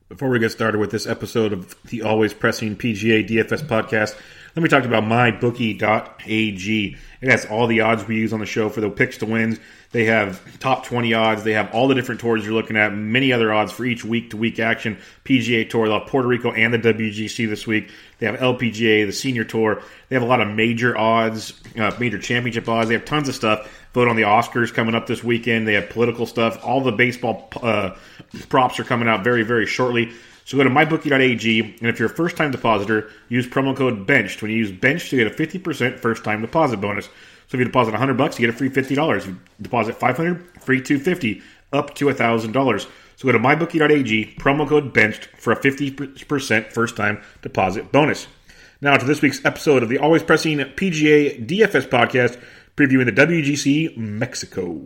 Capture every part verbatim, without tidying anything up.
Before we get started with this episode of the Always Pressing P G A D F S podcast, let me talk about my bookie dot a g. It has all the odds we use on the show for the picks to wins. They have top twenty odds. They have all the different tours you're looking at, many other odds for each week-to-week action. P G A Tour, they'll have Puerto Rico and the W G C this week. They have L P G A, the Senior Tour. They have a lot of major odds, uh, major championship odds. They have tons of stuff. Vote on the Oscars coming up this weekend. They have political stuff. All the baseball uh, props are coming out very, very shortly. So go to my bookie dot a g, and if you're a first-time depositor, use promo code BENCHED. When you use BENCHED, you get a fifty percent first-time deposit bonus. So if you deposit one hundred bucks, you get a free fifty dollars. If you deposit five hundred dollars, free two hundred fifty dollars, up to one thousand dollars. So go to my bookie dot a g, promo code BENCHED for a fifty percent first-time deposit bonus. Now to this week's episode of the Always Pressing P G A D F S podcast, previewing the W G C Mexico.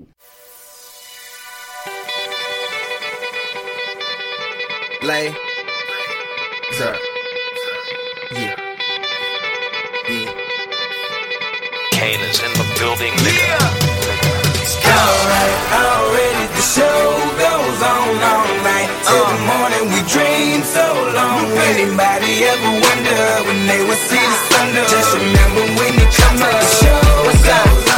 Lay. Sir. Yeah. Yeah. Kane is in the building, nigga. Yeah. Alright, already the show goes on all night. Till the morning we dream so long. Anybody ever wonder when they would see the sun? Just remember when you come up, the show goes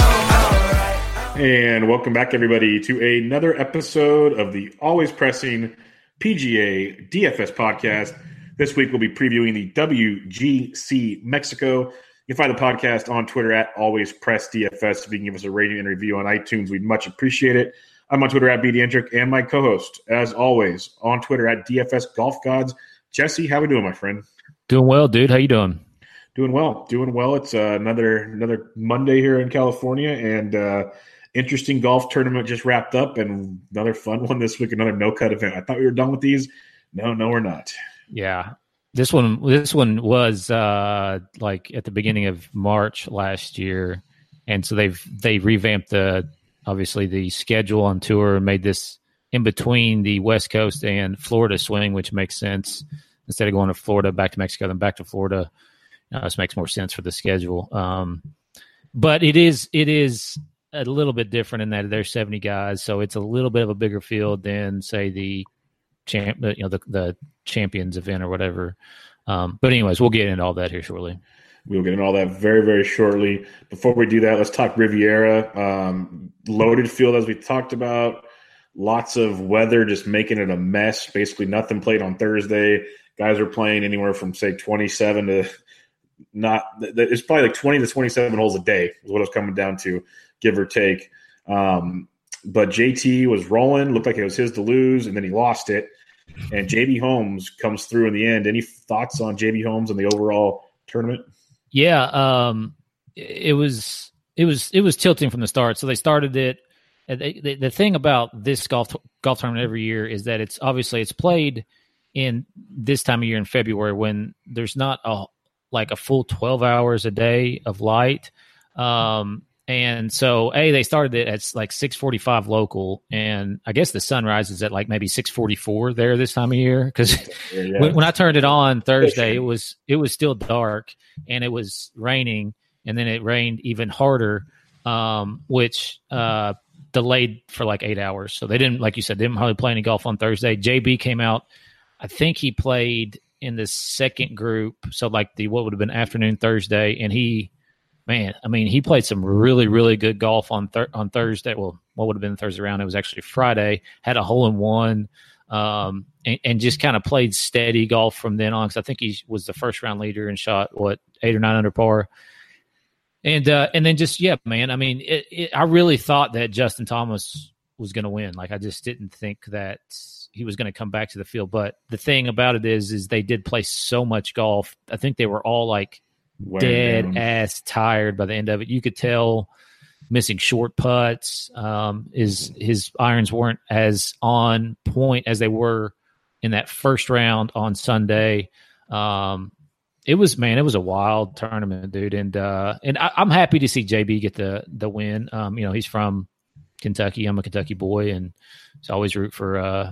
on. And welcome back, everybody, to another episode of the Always Pressing P G A D F S podcast. This week we'll be previewing the W G C Mexico. You can find the podcast on Twitter at AlwaysPressDFS. If you can give us a rating and review on iTunes, we'd much appreciate it. I'm on Twitter at BDentric, and my co-host, as always, on Twitter at D F S Golf Gods. Jesse, how we doing, my friend? Doing well, dude. How you doing? Doing well. Doing well. It's uh, another another Monday here in California, and uh, interesting golf tournament just wrapped up, and another fun one this week, another no-cut event. I thought we were done with these. No, no, we're not. Yeah. This one this one was uh, like at the beginning of March last year, and so they've they revamped the obviously the schedule on tour and made this in between the West Coast and Florida swing, which makes sense. Instead of going to Florida, back to Mexico, then back to Florida, uh, this makes more sense for the schedule. Um, but it is it is a little bit different in that there's seventy guys, so it's a little bit of a bigger field than say the champ, you know, the the champions event or whatever. Um, but anyways, we'll get into all that here shortly. We'll get into all that very, very shortly. Before we do that, let's talk Riviera. Um, loaded field, as we talked about. Lots of weather, just making it a mess. Basically, nothing played on Thursday. Guys are playing anywhere from, say, twenty-seven to not – it's probably like twenty to twenty-seven holes a day is what it's coming down to, give or take. Um, but J T was rolling. Looked like it was his to lose, and then he lost it. And J B Holmes comes through in the end. Any thoughts on J B Holmes and the overall tournament? Yeah, um, it was it was it was tilting from the start. So they started it. They, the, the thing about this golf golf tournament every year is that it's obviously it's played in this time of year in February when there's not a like a full twelve hours a day of light. Um, and so, A, they started it at like six forty-five local, and I guess the sun rises at like maybe six forty-four there this time of year because yeah, yeah. when, when I turned it on Thursday, it was it was still dark and it was raining, and then it rained even harder, um, which uh, delayed for like eight hours. So they didn't, like you said, they didn't hardly play any golf on Thursday. J B came out. I think he played in the second group, so like the what would have been afternoon Thursday, and he. Man, I mean, he played some really, really good golf on thir- on Thursday. Well, what would have been the Thursday round? It was actually Friday. Had a hole in one, um, and, and just kind of played steady golf from then on. Because I think he was the first round leader and shot what eight or nine under par. And uh, and then just yeah, man. I mean, it, it, I really thought that Justin Thomas was going to win. Like I just didn't think that he was going to come back to the field. But the thing about it is, is they did play so much golf. I think they were all like. Dead down. Ass tired by the end of it. You could tell missing short putts. Um, his his irons weren't as on point as they were in that first round on Sunday. Um, it was man, it was a wild tournament, dude. And uh, and I, I'm happy to see J B get the the win. Um, you know, he's from Kentucky. I'm a Kentucky boy, and so I always root for. Uh,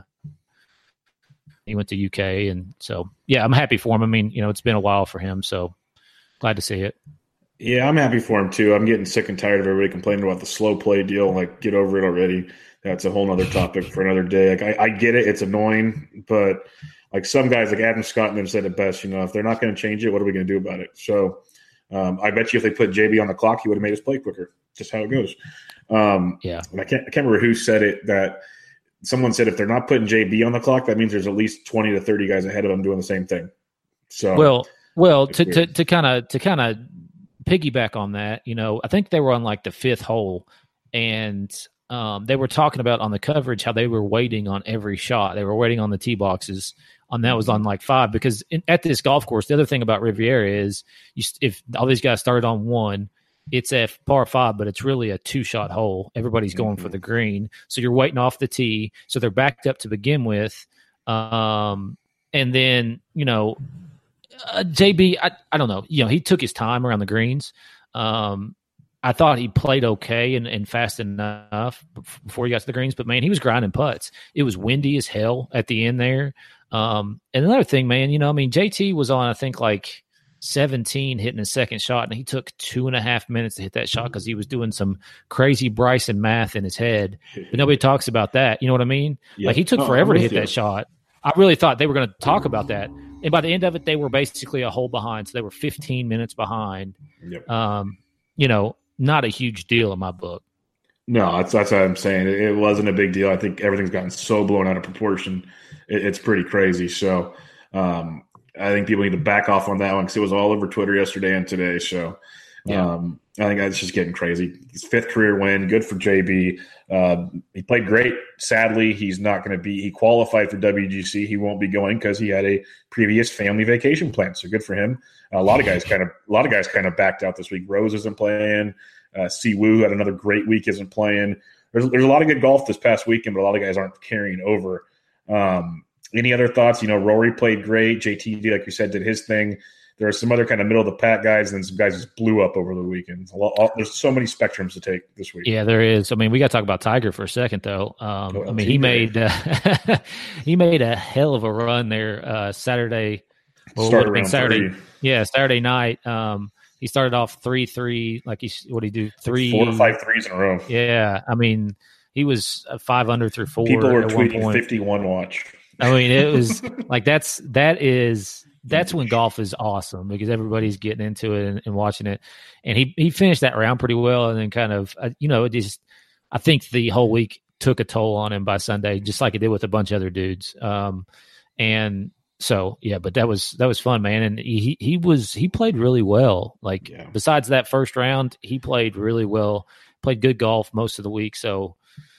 he went to U K, and so yeah, I'm happy for him. I mean, you know, it's been a while for him, so. Glad to see it. Yeah, I'm happy for him too. I'm getting sick and tired of everybody complaining about the slow play deal. Like, get over it already. That's a whole other topic for another day. Like, I, I get it; it's annoying, but like some guys, like Adam Scott, and them said it best. You know, if they're not going to change it, what are we going to do about it? So, um, I bet you if they put J B on the clock, he would have made his play quicker. Just how it goes. Um, Yeah. And I can't, I can't remember who said it. That someone said if they're not putting J B on the clock, that means there's at least twenty to thirty guys ahead of him doing the same thing. So, Well, well, it's to to weird. to kind of to kind of piggyback on that, you know, I think they were on like the fifth hole, and um, they were talking about on the coverage how they were waiting on every shot. They were waiting on the tee boxes. On that was on like five because in, at this golf course, the other thing about Riviera is you, if all these guys started on one, it's a par five, but it's really a two shot hole. Everybody's going Mhm. for the green, so you're waiting off the tee, so they're backed up to begin with, um, and then you know. Uh, J B, I, I don't know. You know, he took his time around the greens. Um, I thought he played okay and, and fast enough before he got to the greens, but man, he was grinding putts. It was windy as hell at the end there. Um, and another thing, man, you know, I mean, J T was on, I think, like seventeen hitting his second shot, and he took two and a half minutes to hit that shot because he was doing some crazy Bryson math in his head. But nobody talks about that. You know what I mean? Yeah. Like he took No, forever I'm to with hit you. that shot. I really thought they were going to talk about that. And by the end of it, they were basically a hole behind. So they were fifteen minutes behind. Yep. Um, you know, not a huge deal in my book. No, that's that's what I'm saying. It, it wasn't a big deal. I think everything's gotten so blown out of proportion. It, it's pretty crazy. So um, I think people need to back off on that one because it was all over Twitter yesterday and today. So Yeah. um, I think that's just getting crazy. His fifth career win. Good for J B. Uh, he played great. Sadly, he's not going to be. He qualified for W G C. He won't be going because he had a previous family vacation plan. So good for him. A lot of guys kind of a lot of guys kind of backed out this week. Rose isn't playing. Uh, Si Woo had another great week, isn't playing. There's there's a lot of good golf this past weekend, but a lot of guys aren't carrying over. Um, any other thoughts? You know, Rory played great. J T, like you said, did his thing. There are some other kind of middle of the pack guys, and some guys just blew up over the weekend. A lot, there's so many spectrums to take this week. Yeah, there is. I mean, we got to talk about Tiger for a second, though. Um, Oh, I mean, he T J. made uh, he made a hell of a run there uh, Saturday. Well, it Start would have been around Saturday. three. Yeah, Saturday night. Um, he started off three three. Like he, what did he do? Three, Four to five threes in a row. Yeah, I mean, he was uh, five under through four. People were at one tweeting point. fifty-one watch. I mean, it was like that's that is that's when golf is awesome because everybody's getting into it and, and watching it. And he he finished that round pretty well, and then kind of uh, you know it just I think the whole week took a toll on him by Sunday, just like it did with a bunch of other dudes. Um, and so yeah, but that was that was fun, man. And he he was he played really well. Like Yeah. besides that first round, he played really well. Played good golf most of the week. So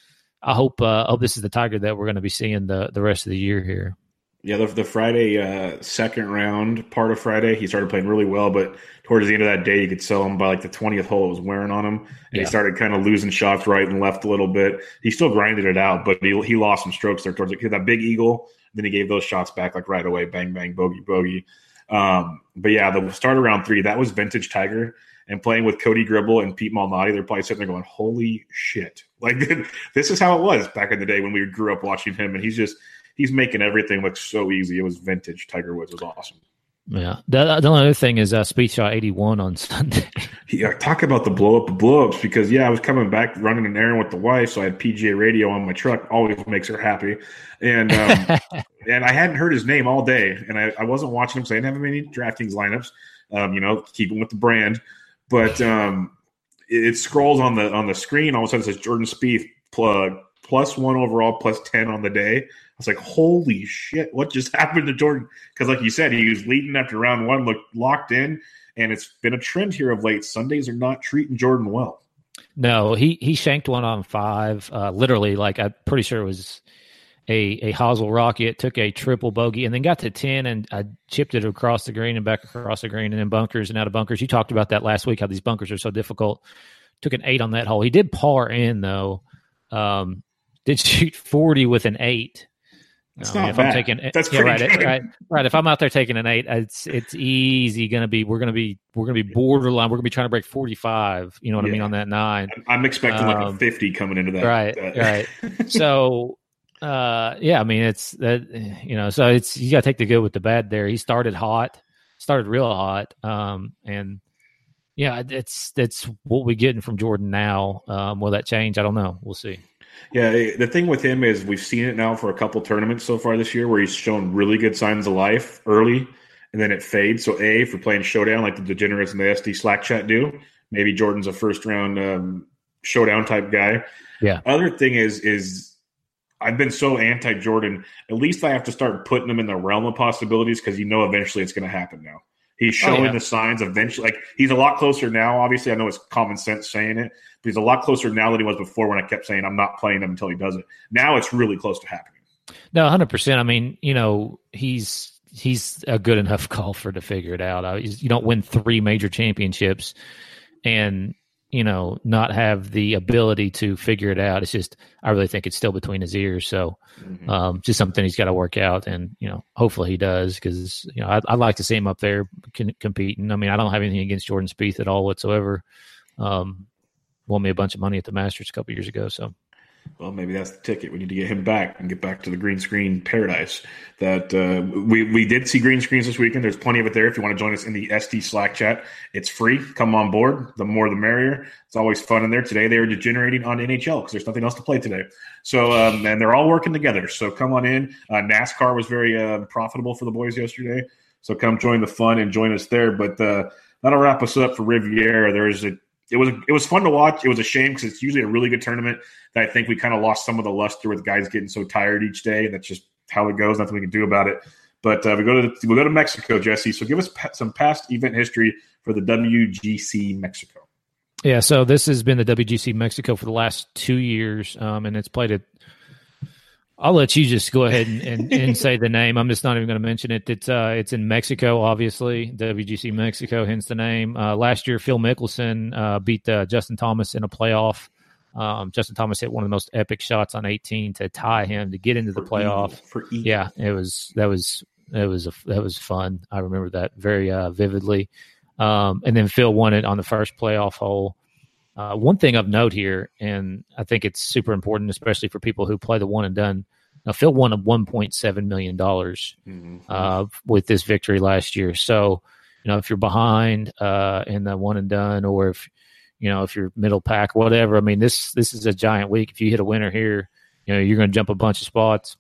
I hope uh, I hope this is the Tiger that we're going to be seeing the the rest of the year here. Yeah, the, the Friday uh, second round part of Friday, he started playing really well, but towards the end of that day, you could sell him by like the twentieth hole. It was wearing on him, and Yeah. he started kind of losing shots right and left a little bit. He still grinded it out, but he he lost some strokes there towards it. He had that big eagle, then he gave those shots back like right away, bang bang, bogey bogey. Um, but yeah, the start of round three, that was vintage Tiger. And playing with Cody Gribble and Pete Malnati, they're probably sitting there going, "Holy shit!" Like this is how it was back in the day when we grew up watching him, and he's just. He's making everything look so easy. It was vintage. Tiger Woods was awesome. Yeah. The, the only other thing is uh, Speed shot eighty-one on Sunday. Yeah, talk about the blow up, the blow ups, because yeah, I was coming back running an errand with the wife, so I had P G A radio on my truck. Always makes her happy, and um, and I hadn't heard his name all day, and I, I wasn't watching him, so I didn't have any DraftKings lineups. Um, you know, keeping with the brand, but um, it, it scrolls on the on the screen. All of a sudden, it says Jordan Spieth plug plus one overall, plus ten on the day. I was like, holy shit, what just happened to Jordan? Because like you said, he was leading after round one, looked locked in, and it's been a trend here of late. Sundays are not treating Jordan well. No, he he shanked one on five. Uh, literally, like I'm pretty sure it was a a hosel rocket. Took a triple bogey and then got to ten and I chipped it across the green and back across the green and then bunkers and out of bunkers. You talked about that last week, how these bunkers are so difficult. Took an eight on that hole. He did par in though. Um, did shoot forty with an eight. That's I mean, not if bad. I'm taking, That's yeah, pretty right, good. right, right. If I'm out there taking an eight, it's it's easy gonna be. We're gonna be we're gonna be borderline. We're gonna be trying to break forty-five. You know what I mean Yeah. on that nine. I'm expecting like a Um, fifty coming into that. Right, that. right. So, uh, yeah, I mean, it's that you know, so it's you got to take the good with the bad. There, he started hot, started real hot, um, and Yeah, it's that's what we're getting from Jordan now. Um, will that change? I don't know. We'll see. Yeah, the thing with him is we've seen it now for a couple tournaments so far this year where he's shown really good signs of life early, and then it fades. So, A, if we're playing Showdown like the Degenerates and the S D Slack Chat do, maybe Jordan's a first-round um, Showdown-type guy. Yeah. Other thing is, is I've been so anti-Jordan, at least I have to start putting him in the realm of possibilities because you know eventually it's going to happen now. He's showing oh, yeah. the signs eventually. Like he's a lot closer now. Obviously, I know it's common sense saying it, but he's a lot closer now than he was before when I kept saying I'm not playing him until he does it. Now it's really close to happening. No, one hundred percent. I mean, you know, he's he's a good enough golfer to figure it out. I, you don't win three major championships and, you know, not have the ability to figure it out. It's just, I really think it's still between his ears. So mm-hmm. um, just something he's got to work out. And, you know, hopefully he does because, you know, I'd, I'd like to see him up there c- competing. I mean, I don't have anything against Jordan Spieth at all whatsoever. Um, won me a bunch of money at the Masters a couple years ago. So. Well, maybe that's the ticket. We need to get him back and get back to the green screen paradise. That uh, we we did see green screens this weekend. There's plenty of it there. If you want to join us in the S D Slack chat, it's free. Come on board. The more, the merrier. It's always fun in there. Today they are degenerating on N H L because there's nothing else to play today. So um, and they're all working together. So come on in. Uh, NASCAR was very uh, profitable for the boys yesterday. So come join the fun and join us there. But uh, that'll wrap us up for Riviera. There's a It was it was fun to watch. It was a shame because it's usually a really good tournament that I think we kind of lost some of the luster with guys getting so tired each day. And that's just how it goes. Nothing we can do about it. But uh, we go to we go to Mexico, Jesse. So give us pa- some past event history for the W G C Mexico. Yeah, so this has been the W G C Mexico for the last two years, um, and it's played at. I'll let you just go ahead and, and, and say the name. I'm just not even going to mention it. It's uh, it's in Mexico, obviously. W G C Mexico, hence the name. Uh, last year, Phil Mickelson uh, beat uh, Justin Thomas in a playoff. Um, Justin Thomas hit one of the most epic shots on eighteen to tie him to get into the for playoff. Eagle, for Eagle. Yeah, it was that was it was a, that was fun. I remember that very uh, vividly. Um, and then Phil won it on the first playoff hole. Uh, one thing of note here, and I think it's super important, especially for people who play the one and done. Now, Phil won a one point seven million dollars mm-hmm. uh, with this victory last year. So, you know, if you're behind uh, in the one and done, or if you know if you're middle pack, whatever. I mean, this this is a giant week. If you hit a winner here, you know you're going to jump a bunch of spots.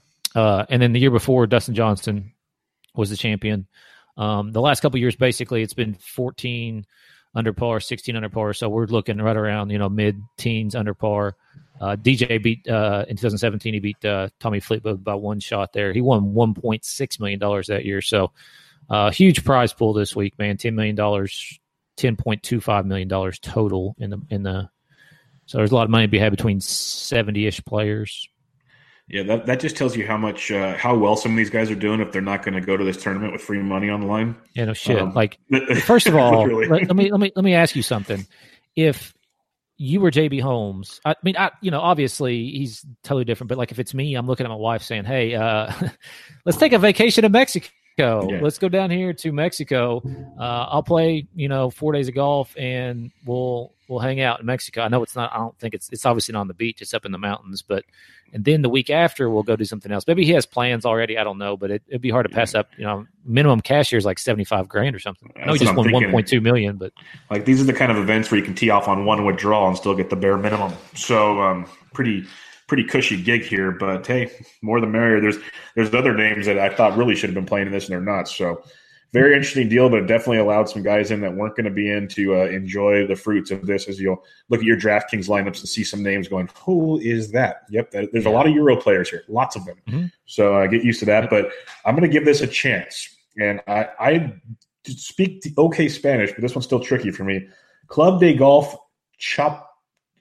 Uh, and then the year before, Dustin Johnson was the champion. Um, the last couple of years, basically, it's been fourteen under par, sixteen under par. So we're looking right around, you know, mid-teens under par. Uh, D J beat, uh, in twenty seventeen, he beat uh, Tommy Fleetwood by one shot there. He won one point six million dollars that year. So uh, huge prize pool this week, man. ten million dollars, ten point two five million dollars total in the, in the, so there's a lot of money to be had between seventy-ish players. Yeah, that, that just tells you how much, uh, how well some of these guys are doing if they're not going to go to this tournament with free money on the line. Yeah, no shit. Um, like, first of all, let, let me let me let me ask you something. If you were J B Holmes, I mean, I, you know, obviously he's totally different. But like, if it's me, I'm looking at my wife saying, "Hey, uh, let's take a vacation to Mexico. Yeah. Let's go down here to Mexico. Uh, I'll play, you know, four days of golf, and we'll we'll hang out in Mexico. I know it's not. I don't think it's it's obviously not on the beach. It's up in the mountains, but." And then the week after, we'll go do something else. Maybe he has plans already. I don't know, but it, it'd be hard to pass up. You know, minimum cash here is like seventy-five grand or something. I know he just won one point two million, but like these are the kind of events where you can tee off on one withdrawal and still get the bare minimum. So um, pretty, pretty cushy gig here. But hey, more the merrier. There's there's other names that I thought really should have been playing in this, and they're not. So very interesting deal, but it definitely allowed some guys in that weren't going to be in to uh, enjoy the fruits of this as you'll look at your DraftKings lineups and see some names going, who is that? Yep, that, there's yeah. a lot of Euro players here, lots of them. Mm-hmm. So uh, get used to that. But I'm going to give this a chance. And I, I speak okay Spanish, but this one's still tricky for me. Club de Golf Chap,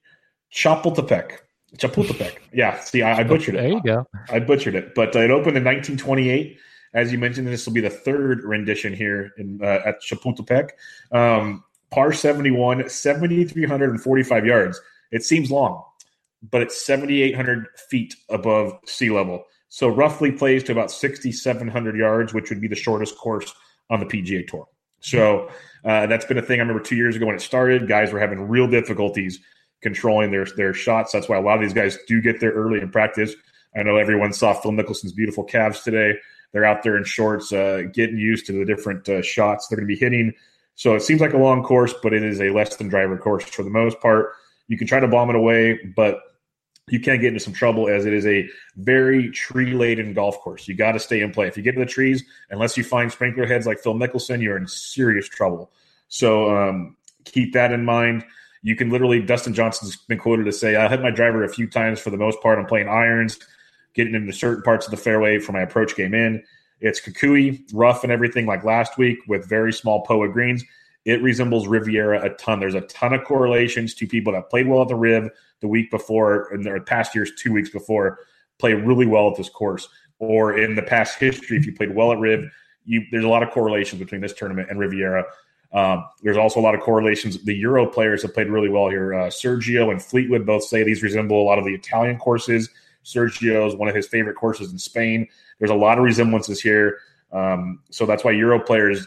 Chapultepec. Chapultepec. Yeah, see, I, I butchered it. There you go. I butchered it. But uh, it opened in nineteen twenty-eight. As you mentioned, this will be the third rendition here in uh, at Chapultepec. Um, par seventy-one, seven thousand three hundred forty-five yards. It seems long, but it's seven thousand eight hundred feet above sea level. So roughly plays to about six thousand seven hundred yards, which would be the shortest course on the P G A Tour. So uh, that's been a thing. I remember two years ago when it started, guys were having real difficulties controlling their, their shots. That's why a lot of these guys do get there early in practice. I know everyone saw Phil Mickelson's beautiful calves today. They're out there in shorts, uh, getting used to the different uh, shots. They're going to be hitting So it seems like a long course, but it is a less than driver course for the most part. You can try to bomb it away, but you can get into some trouble as it is a very tree-laden golf course. You got to stay in play. If you get to the trees, unless you find sprinkler heads like Phil Mickelson, you're in serious trouble. So um, keep that in mind. You can literally, Dustin Johnson's been quoted to say, I hit my driver a few times. For the most part, I'm playing irons, getting into certain parts of the fairway for my approach game in. It's Kukui, rough and everything like last week with very small P O A greens. It resembles Riviera a ton. There's a ton of correlations to people that played well at the Riv the week before, in the past years, two weeks before, play really well at this course. Or in the past history, if you played well at Riv, you, there's a lot of correlations between this tournament and Riviera. Um, there's also a lot of correlations. The Euro players have played really well here. Uh, Sergio and Fleetwood both say these resemble a lot of the Italian courses. Sergio is one of his favorite courses in Spain. There's a lot of resemblances here. Um, so that's why Euro players,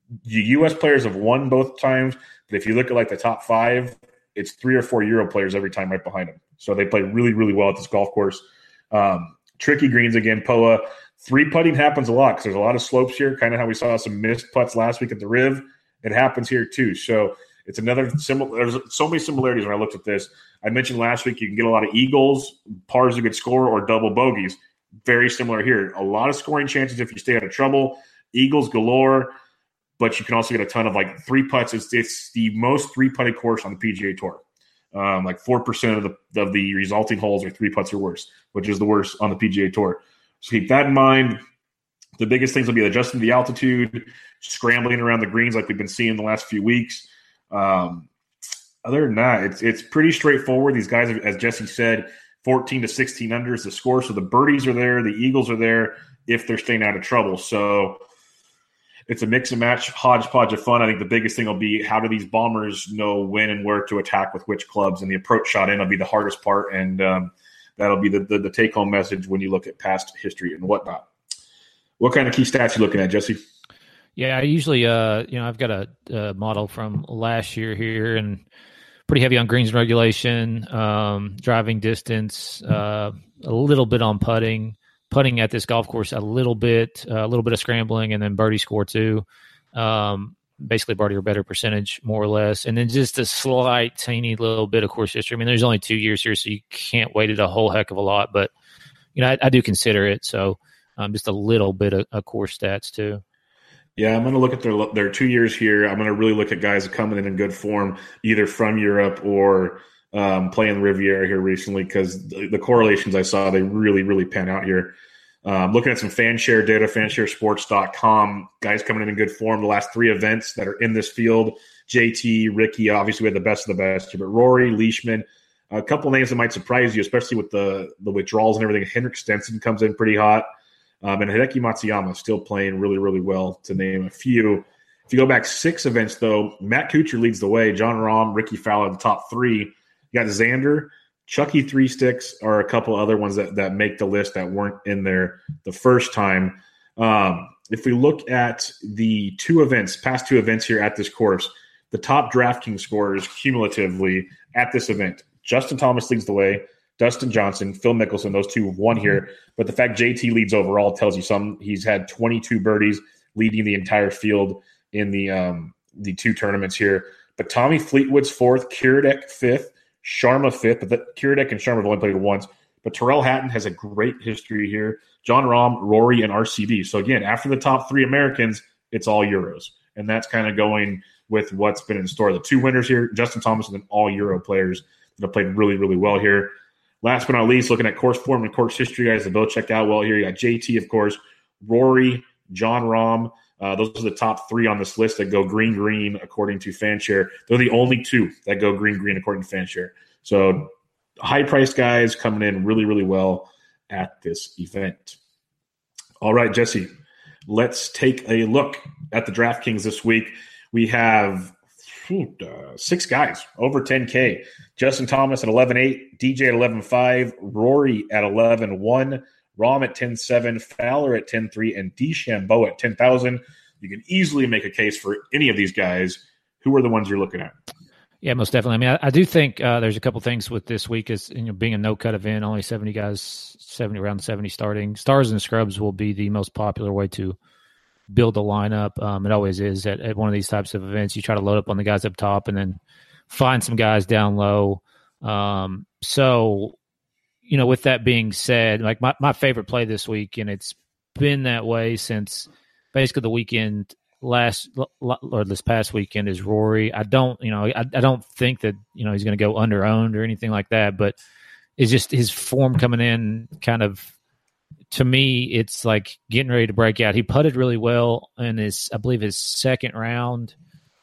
U S players have won both times. But if you look at like the top five, it's three or four Euro players every time right behind them. So they play really, really well at this golf course. Um, tricky greens again, P O A. Three putting happens a lot because there's a lot of slopes here, kind of how we saw some missed putts last week at the Riv. It happens here too. So it's another similar. There's so many similarities when I looked at this. I mentioned last week you can get a lot of eagles, pars a good score, or double bogeys. Very similar here. A lot of scoring chances if you stay out of trouble. Eagles galore, but you can also get a ton of like three putts. It's, it's the most three putted course on the P G A Tour. Um, like four percent of the of the resulting holes are three putts or worse, which is the worst on the P G A Tour. So keep that in mind. The biggest things will be adjusting the altitude, scrambling around the greens like we've been seeing the last few weeks. Um, other than that, it's it's pretty straightforward. These guys, as Jesse said, fourteen to sixteen under is the score. So the birdies are there, the eagles are there if they're staying out of trouble. So it's a mix and match, hodgepodge of fun. I think the biggest thing will be how do these bombers know when and where to attack with which clubs, and the approach shot in will be the hardest part, and um, that'll be the, the, the take-home message when you look at past history and whatnot. What kind of key stats are you looking at, Jesse? Yeah, I usually, uh, you know, I've got a, a model from last year here, and pretty heavy on greens and regulation, um, driving distance, uh, a little bit on putting, putting at this golf course a little bit, uh, a little bit of scrambling, and then birdie score too. Um, basically, birdie or better percentage, more or less, and then just a slight, teeny little bit of course history. I mean, there's only two years here, so you can't weight it a whole heck of a lot, but you know, I, I do consider it. So. Um, just a little bit of, of course stats too. Yeah, I'm going to look at their their two years here. I'm going to really look at guys coming in in good form, either from Europe or um, playing Riviera here recently, because the, the correlations I saw, they really, really pan out here. Um, looking at some fan share data, fanshare sports dot com, guys coming in in good form. The last three events that are in this field, J T, Ricky, obviously we had the best of the best here, but Rory, Leishman, a couple names that might surprise you, especially with the, the withdrawals and everything. Henrik Stenson comes in pretty hot. Um, and Hideki Matsuyama still playing really, really well, to name a few. If you go back six events, though, Matt Kuchar leads the way. John Rahm, Ricky Fowler, the top three. You got Xander, Chucky Three Sticks are a couple other ones that, that make the list that weren't in there the first time. Um, if we look at the two events, past two events here at this course, the top DraftKings scorers cumulatively at this event, Justin Thomas leads the way. Dustin Johnson, Phil Mickelson, those two have won here. But the fact J T leads overall tells you something. He's had twenty-two birdies, leading the entire field in the um, the two tournaments here. But Tommy Fleetwood's fourth, Kiradech fifth, Sharma fifth. But the, Kiradech and Sharma have only played once. But Terrell Hatton has a great history here. John Rahm, Rory, and R C B. So again, after the top three Americans, it's all Euros. And that's kind of going with what's been in store. The two winners here, Justin Thomas, and then all Euro players that have played really, really well here. Last but not least, looking at course form and course history, guys, that both checked out well here. You got J T, of course, Rory, John Rahm. Uh, those are the top three on this list that go green, green, according to Fanshare. They're the only two that go green, green, according to Fanshare. So high-priced guys coming in really, really well at this event. All right, Jesse, let's take a look at the DraftKings this week. We have Uh, six guys over ten K. Justin Thomas at eleven eight, D J at eleven five, Rory at eleven one, Rahm at ten seven, Fowler at ten three, and DeChambeau at ten thousand. You can easily make a case for any of these guys. Who are the ones you're looking at? Yeah, most definitely. I mean, I, I do think uh, there's a couple things with this week is, you know, being a no-cut event, only seventy guys, seventy around seventy starting. Stars and scrubs will be the most popular way to build the lineup. Um, it always is at, at one of these types of events. You try to load up on the guys up top and then find some guys down low. Um, so, you know, with that being said, like my, my favorite play this week, and it's been that way since basically the weekend last or this past weekend, is Rory. I don't, you know, I, I don't think that, you know, he's going to go under owned or anything like that, but it's just his form coming in kind of, to me, it's like getting ready to break out. He putted really well in his, I believe his second round.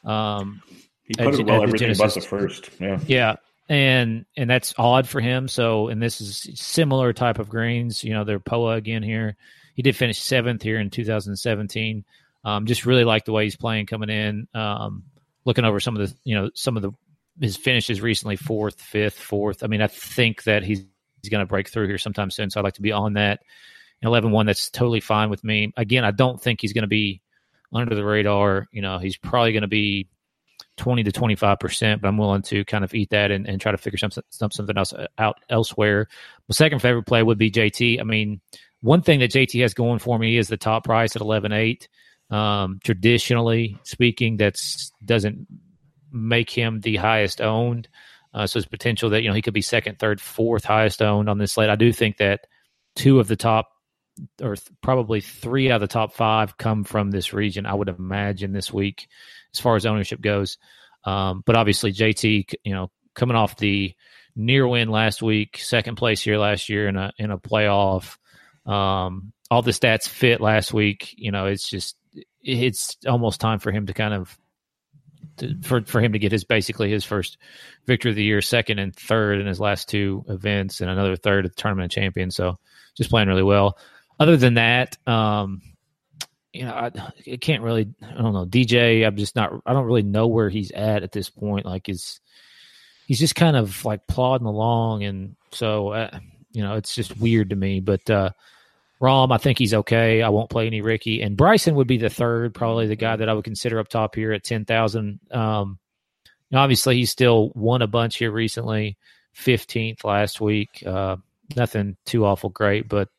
Um, he putted at, well at everything but the first. Yeah. Yeah. And, and that's odd for him. So, and this is similar type of greens, you know, they're P O A again here. He did finish seventh here in two thousand seventeen. Um, just really like the way he's playing coming in. Um, looking over some of the, you know, some of the his finishes recently, fourth, fifth, fourth. I mean, I think that he's he's going to break through here sometime soon. So I'd like to be on that. eleven one, that's totally fine with me. Again, I don't think he's going to be under the radar. You know, he's probably going to be twenty to twenty-five percent, but I'm willing to kind of eat that and, and try to figure something, something else out elsewhere. My second favorite play would be J T. I mean, one thing that J T has going for me is the top price at eleven eight. Um, traditionally speaking, that's doesn't make him the highest owned. Uh, so it's potential that, you know, he could be second, third, fourth highest owned on this slate. I do think that two of the top, or th- probably three out of the top five come from this region, I would imagine, this week as far as ownership goes. Um, but obviously J T, you know, coming off the near win last week, second place here last year in a, in a playoff, um, all the stats fit last week. You know, it's just, it's almost time for him to kind of, to, for, for him to get his, basically his first victory of the year, second and third in his last two events, and another third at the Tournament of Champions. So just playing really well. Other than that, um, you know, I, I can't really, I don't know, D J, I'm just not, I don't really know where he's at at this point. Like, is he's just kind of like plodding along. And so, uh, you know, it's just weird to me, but, uh, Rahm, I think he's okay. I won't play any Ricky. And Bryson would be the third, probably the guy that I would consider up top here at ten thousand. Um, obviously, he's still won a bunch here recently, fifteenth last week. Uh, nothing too awful great, but,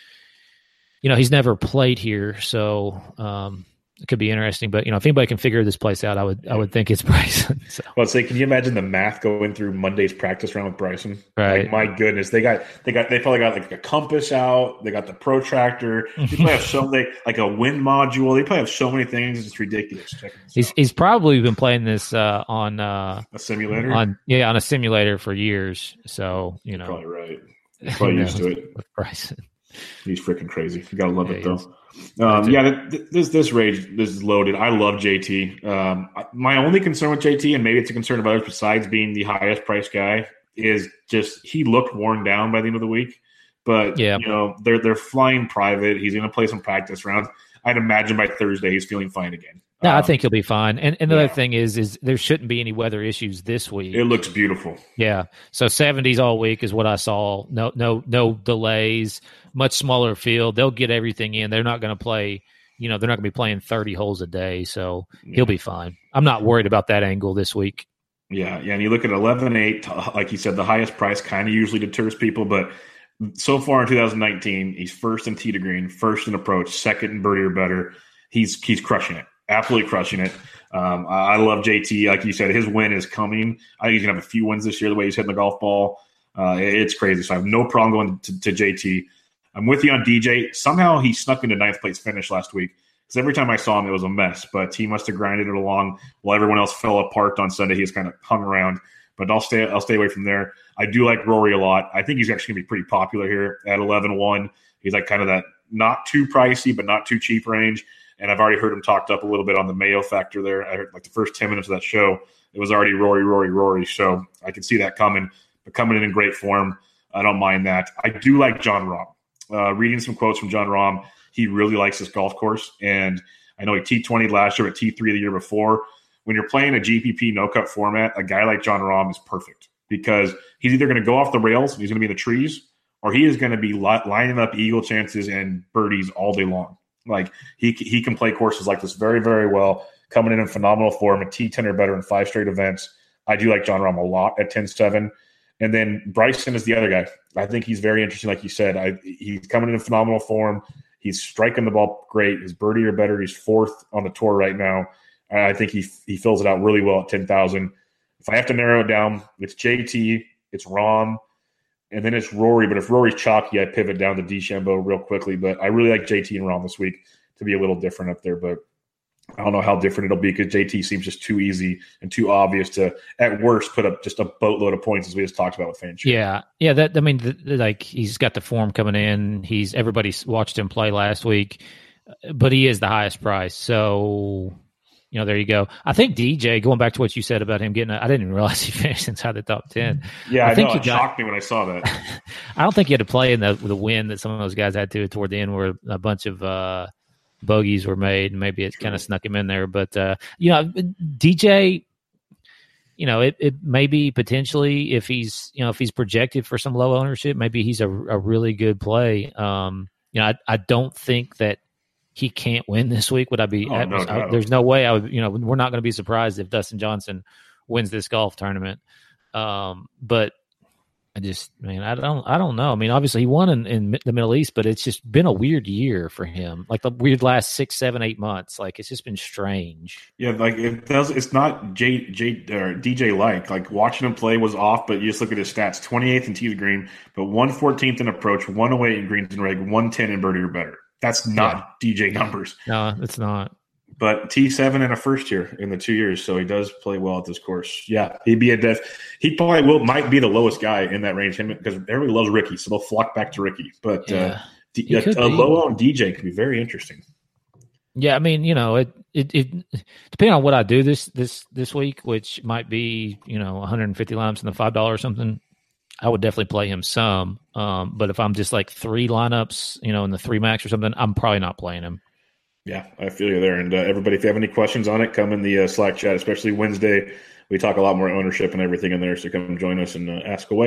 you know, he's never played here, so um, it could be interesting. But, you know, if anybody can figure this place out, I would I would think it's Bryson. So. Well, say, can you imagine the math going through Monday's practice round with Bryson? Right. Like, my goodness, they got they got they probably got like a compass out. They got the protractor. They probably have so they like a wind module. They probably have so many things. It's ridiculous. He's he's probably been playing this uh, on uh, a simulator. On yeah, on a simulator for years. So you know, You're probably right. He's probably used to it. With Bryson. He's freaking crazy. You gotta love yeah, it though. Um, yeah, this this rage this is loaded. I love J T. Um, my only concern with J T, and maybe it's a concern of others besides being the highest priced guy, is just he looked worn down by the end of the week. But yeah. you know, they're they're flying private. He's going to play some practice rounds. I'd imagine by Thursday he's feeling fine again. No, um, I think he'll be fine. And, and the yeah. other thing is, is there shouldn't be any weather issues this week. It looks beautiful. Yeah. So seventies all week is what I saw. No, no, no delays. Much smaller field. They'll get everything in. They're not going to play. You know, they're not going to be playing thirty holes a day, so yeah. he'll be fine. I'm not worried about that angle this week. Yeah, yeah. And you look at eleven eight, like you said, the highest price kind of usually deters people, but so far in two thousand nineteen, he's first in tee to green, first in approach, second in birdie or better. He's he's crushing it, absolutely crushing it. Um, I love J T. Like you said, his win is coming. I think he's going to have a few wins this year, the way he's hitting the golf ball. Uh, it's crazy. So I have no problem going to, to J T. I'm with you on D J. Somehow he snuck into ninth place finish last week because every time I saw him, it was a mess. But he must have grinded it along while everyone else fell apart on Sunday. He was kind of hung around. But I'll stay I'll stay away from there. I do like Rory a lot. I think he's actually going to be pretty popular here at eleven one. He's like kind of that not too pricey but not too cheap range. And I've already heard him talked up a little bit on the Mayo factor there. I heard like the first ten minutes of that show, it was already Rory, Rory, Rory. So I can see that coming. But coming in in great form, I don't mind that. I do like Jon Rahm. Uh, reading some quotes from Jon Rahm, he really likes this golf course. And I know he T twenty last year, at T three the year before. When you're playing a G P P no-cut format, a guy like Jon Rahm is perfect because he's either going to go off the rails, he's going to be in the trees, or he is going to be li- lining up eagle chances and birdies all day long. Like, he he can play courses like this very, very well, coming in in phenomenal form, a T ten or better in five straight events. I do like Jon Rahm a lot at ten seven. And then Bryson is the other guy. I think he's very interesting, like you said. I, he's coming in in phenomenal form. He's striking the ball great. His birdie or better. He's fourth on the tour right now. I think he he fills it out really well at ten thousand. If I have to narrow it down, it's J T, it's Rahm, and then it's Rory. But if Rory's chalky, I pivot down to DeChambeau real quickly. But I really like J T and Rahm this week to be a little different up there. But I don't know how different it'll be because J T seems just too easy and too obvious to, at worst, put up just a boatload of points as we just talked about with Fancher. Yeah, yeah. That I mean, the, the, like he's got the form coming in. He's everybody's watched him play last week, but he is the highest price. So you know, there you go. I think D J. Going back to what you said about him getting, a, I didn't even realize he finished inside the top ten. Yeah, I, I think know. It got, shocked me when I saw that. I don't think he had to play in the the win that some of those guys had to toward the end, where a bunch of. Uh, bogeys were made, and maybe it kind of snuck him in there. But, uh, you know, D J, you know, it, it maybe potentially if he's, you know, if he's projected for some low ownership, maybe he's a, a really good play. Um, you know, I, I don't think that he can't win this week. Would I be, oh, I, no, I, no. there's no way I would, you know, we're not going to be surprised if Dustin Johnson wins this golf tournament. Um, but, I just, man, I don't, I don't know. I mean, obviously he won in, in the Middle East, but it's just been a weird year for him. Like the weird last six, seven, eight months. Like it's just been strange. Yeah, like it does. It's not J J or D J like. Like watching him play was off, but you just look at his stats: twenty-eighth in tee to green, but one fourteenth in approach, one oh eight in greens and reg, one ten in birdie or better. That's not yeah. D J numbers. No, it's not. But T seven and a first year in the two years, so he does play well at this course. Yeah, he'd be a def. He probably will might be the lowest guy in that range because everybody loves Ricky, so they'll flock back to Ricky. But yeah, uh, D, a, a low-owned D J could be very interesting. Yeah, I mean, you know, it, it it depending on what I do this this this week, which might be you know one hundred fifty lineups in the five dollar or something. I would definitely play him some. Um, but if I'm just like three lineups, you know, in the three max or something, I'm probably not playing him. Yeah, I feel you there. And uh, everybody, if you have any questions on it, come in the uh, Slack chat, especially Wednesday. We talk a lot more ownership and everything in there, so come join us and uh, ask away.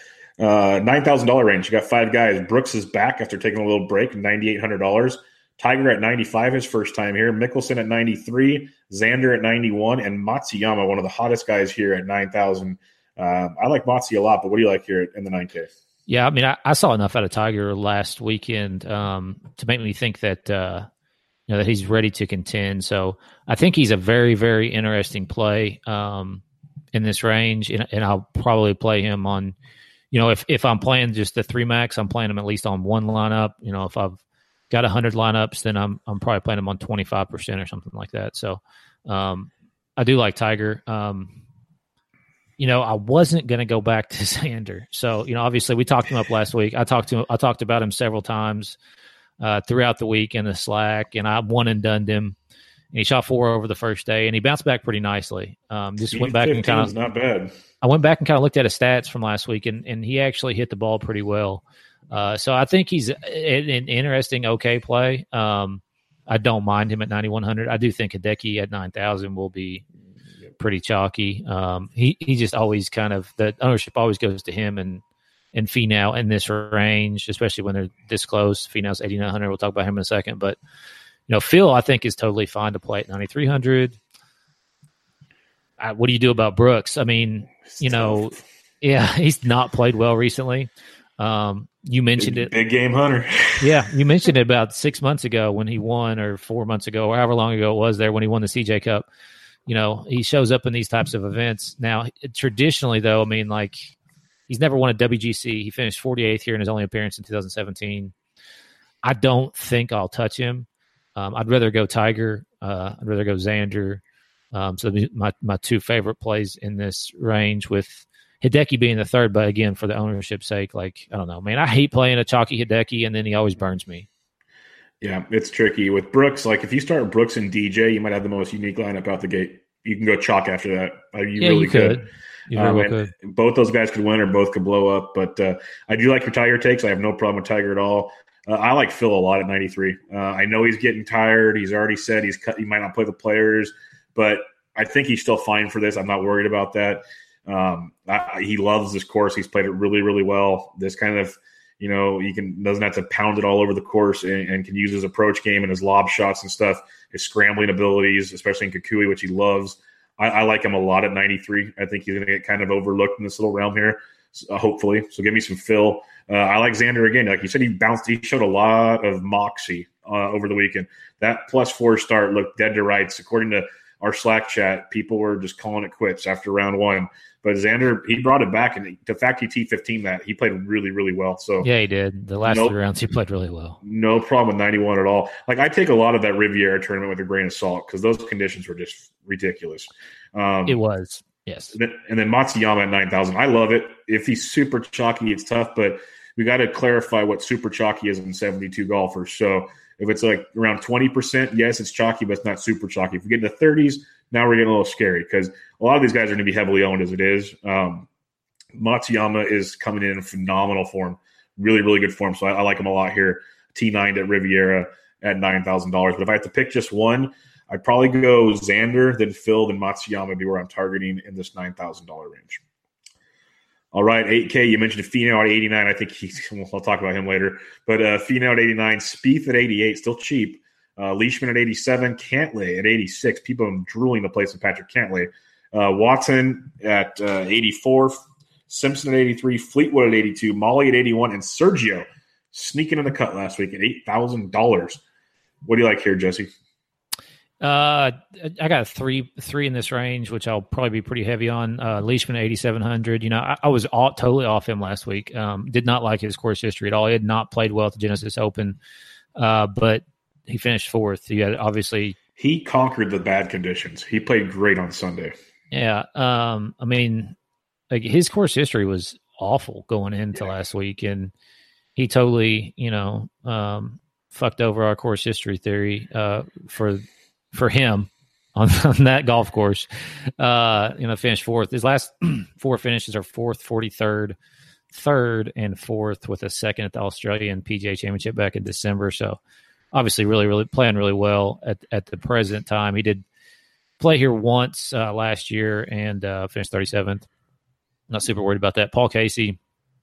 Uh, nine thousand dollars range. You got five guys. Brooks is back after taking a little break, nine thousand eight hundred dollars. Tiger at ninety-five, his first time here. Mickelson at ninety-three. Xander at ninety-one. And Matsuyama, one of the hottest guys here at nine thousand dollars. Uh, I like Matsuy a lot, but what do you like here in the nine K? Yeah, I mean, I, I saw enough out of Tiger last weekend um, to make me think that uh, – You know, that he's ready to contend. So I think he's a very, very interesting play um, in this range, and, and I'll probably play him on, you know, if, if I'm playing just the three max, I'm playing him at least on one lineup. You know, if I've got one hundred lineups, then I'm I'm probably playing him on twenty-five percent or something like that. So um, I do like Tiger. Um, you know, I wasn't going to go back to Xander. So, you know, obviously we talked him up last week. I talked to him, I talked about him several times. Uh, throughout the week in the Slack, and I one and done him. And he shot four over the first day, and he bounced back pretty nicely. Um, just went back and kind of not bad. I went back and kind of looked at his stats from last week, and, and he actually hit the ball pretty well. Uh, so I think he's an, an interesting, okay play. Um, I don't mind him at ninety-one hundred. I do think Hideki at nine thousand will be pretty chalky. Um, he he just always kind of the ownership always goes to him and. And Finau in this range, especially when they're this close. Finau's eighty-nine hundred. We'll talk about him in a second. But, you know, Phil, I think, is totally fine to play at ninety-three hundred. Uh, what do you do about Brooks? I mean, you know, yeah, he's not played well recently. Um, you mentioned big, it. Big game hunter. Yeah, you mentioned it about six months ago when he won, or four months ago, or however long ago it was there when he won the C J Cup. You know, he shows up in these types of events. Now, traditionally, though, I mean, like, he's never won a W G C. He finished forty-eighth here in his only appearance in two thousand seventeen. I don't think I'll touch him. Um, I'd rather go Tiger. Uh, I'd rather go Xander. Um, so my my two favorite plays in this range, with Hideki being the third. But again, for the ownership's sake, like, I don't know, man, I hate playing a chalky Hideki, and then he always burns me. Yeah, it's tricky with Brooks. Like, if you start Brooks and D J, you might have the most unique lineup out the gate. You can go chalk after that. Uh, you yeah, really you could. could. You very um, well could. Both those guys could win, or both could blow up. But uh, I do like your Tiger takes. I have no problem with Tiger at all. Uh, I like Phil a lot at ninety-three. Uh, I know he's getting tired. He's already said he's cut, he might not play the Players, but I think he's still fine for this. I'm not worried about that. Um, I, he loves this course. He's played it really, really well. This kind of, you know, he can doesn't have to pound it all over the course, and, and can use his approach game and his lob shots and stuff, his scrambling abilities, especially in Kukui, which he loves. I, I like him a lot at ninety-three. I think he's going to get kind of overlooked in this little realm here. uh, hopefully. So give me some fill. Uh, I like Xander again. Like you said, he bounced. He showed a lot of moxie uh, over the weekend. That plus four start looked dead to rights. According to our Slack chat, people were just calling it quits after round one. But Xander, he brought it back, and the fact he T fifteen that, he played really, really well. So yeah, he did. The last nope, three rounds, he played really well. No problem with ninety-one at all. Like, I take a lot of that Riviera tournament with a grain of salt because those conditions were just ridiculous. Um, it was, yes. And then, and then Matsuyama at nine thousand. I love it. If he's super chalky, it's tough, but we got to clarify what super chalky is in seventy-two golfers. So if it's like around twenty percent, yes, it's chalky, but it's not super chalky. If we get in the thirties, now we're getting a little scary because a lot of these guys are going to be heavily owned as it is. Um, Matsuyama is coming in in phenomenal form, really, really good form. So I, I like him a lot here. T nine at Riviera at nine thousand dollars. But if I have to pick just one, I'd probably go Xander, then Phil, then Matsuyama would be where I'm targeting in this nine thousand dollars range. All right, eight K, you mentioned Finau at eighty-nine. I think he's, I'll talk about him later. But uh, Finau at eighty-nine, Spieth at eighty-eight, still cheap. Uh, Leishman at eighty-seven, Cantlay at eighty-six. People are drooling to play some Patrick Cantlay. Uh, Watson at uh, eighty-four, Simpson at eighty-three, Fleetwood at eighty-two, Molly at eighty-one, and Sergio sneaking in the cut last week at eight thousand dollars. What do you like here, Jesse? Uh, I got three three in this range, which I'll probably be pretty heavy on. Uh, Leishman at eighty-seven hundred. You know, I, I was all, totally off him last week. Um, did not like his course history at all. He had not played well at the Genesis Open, uh, but he finished fourth. He had obviously he conquered the bad conditions. He played great on Sunday. Yeah, um, I mean, like his course history was awful going into yeah. last week, and he totally, you know, um, fucked over our course history theory uh, for. for him on, on that golf course, uh, you know, finished fourth. His last four finishes are fourth, forty-third, third, and fourth with a second at the Australian P G A Championship back in December. So obviously really, really playing really well at, at the present time. He did play here once uh, last year and uh, finished thirty-seventh. Not super worried about that. Paul Casey,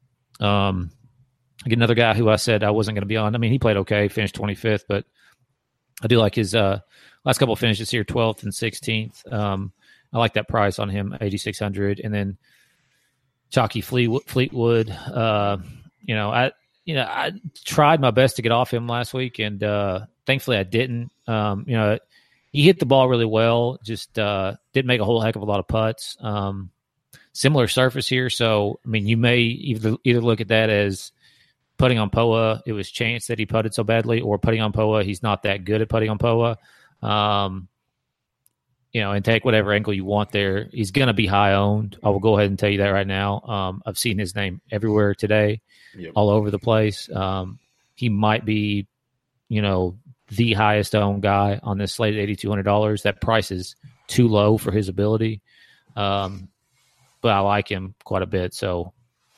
um, again, another guy who I said I wasn't going to be on. I mean, he played okay, finished twenty-fifth, but I do like his uh, last couple of finishes here, twelfth and sixteenth. Um, I like that price on him, eighty-six hundred. And then Chalky Fleetwood, Fleetwood uh, you know, I you know I tried my best to get off him last week, and uh, thankfully I didn't. Um, you know, he hit the ball really well, just uh, didn't make a whole heck of a lot of putts. Um, similar surface here, so I mean, you may either either look at that as putting on P O A, it was chance that he putted so badly, or putting on P O A, he's not that good at putting on P O A. Um, you know, and take whatever angle you want there. He's going to be high owned. I will go ahead and tell you that right now. Um, I've seen his name everywhere today, yep. all over the place. Um, he might be, you know, the highest owned guy on this slate at eight thousand two hundred dollars. That price is too low for his ability. Um, but I like him quite a bit. So,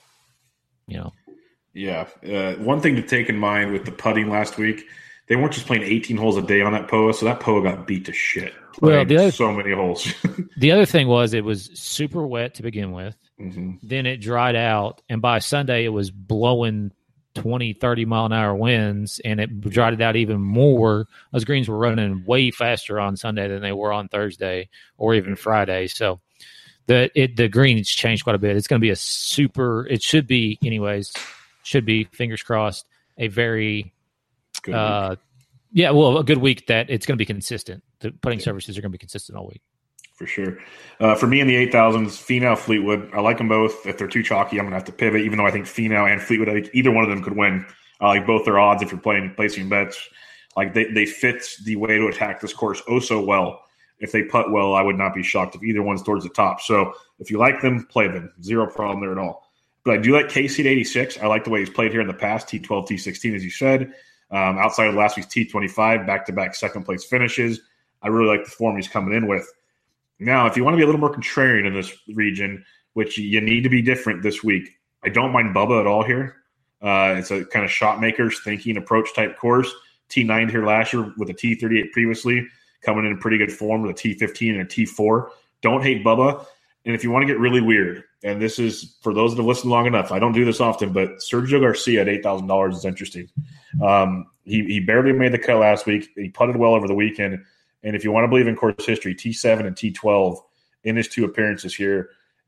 you know. Yeah. Uh, one thing to take in mind with the putting last week, they weren't just playing eighteen holes a day on that P O A, so that P O A got beat to shit. Well, the other, so many holes. The other thing was it was super wet to begin with. Mm-hmm. Then it dried out, and by Sunday it was blowing twenty, thirty mile an hour winds, and it dried it out even more. Those greens were running way faster on Sunday than they were on Thursday or even Friday. So the it, the greens changed quite a bit. It's going to be a super – it should be anyways – should be, fingers crossed, a very good uh, – yeah, well, a good week that it's going to be consistent. The putting yeah. services are going to be consistent all week. For sure. Uh, for me in the eight thousands, Finau, Fleetwood, I like them both. If they're too chalky, I'm going to have to pivot, even though I think Finau and Fleetwood, I think either one of them could win. I like both their odds if you're playing placing bets. Like they, they fit the way to attack this course oh so well. If they putt well, I would not be shocked if either one's towards the top. So if you like them, play them. Zero problem there at all. But I do like Casey at eighty-six. I like the way he's played here in the past, T twelve, T sixteen, as you said. Um, outside of last week's T twenty-five, back-to-back second-place finishes. I really like the form he's coming in with. Now, if you want to be a little more contrarian in this region, which you need to be different this week, I don't mind Bubba at all here. Uh, it's a kind of shot makers thinking approach type course. T nine here last year with a T thirty-eight previously, coming in pretty good form with a T fifteen and a T four. Don't hate Bubba. And if you want to get really weird, and this is for those that have listened long enough, I don't do this often, but Sergio Garcia at eight thousand dollars is interesting. Um, he, he barely made the cut last week. He putted well over the weekend. And if you want to believe in course history, T seven and T twelve in his two appearances here.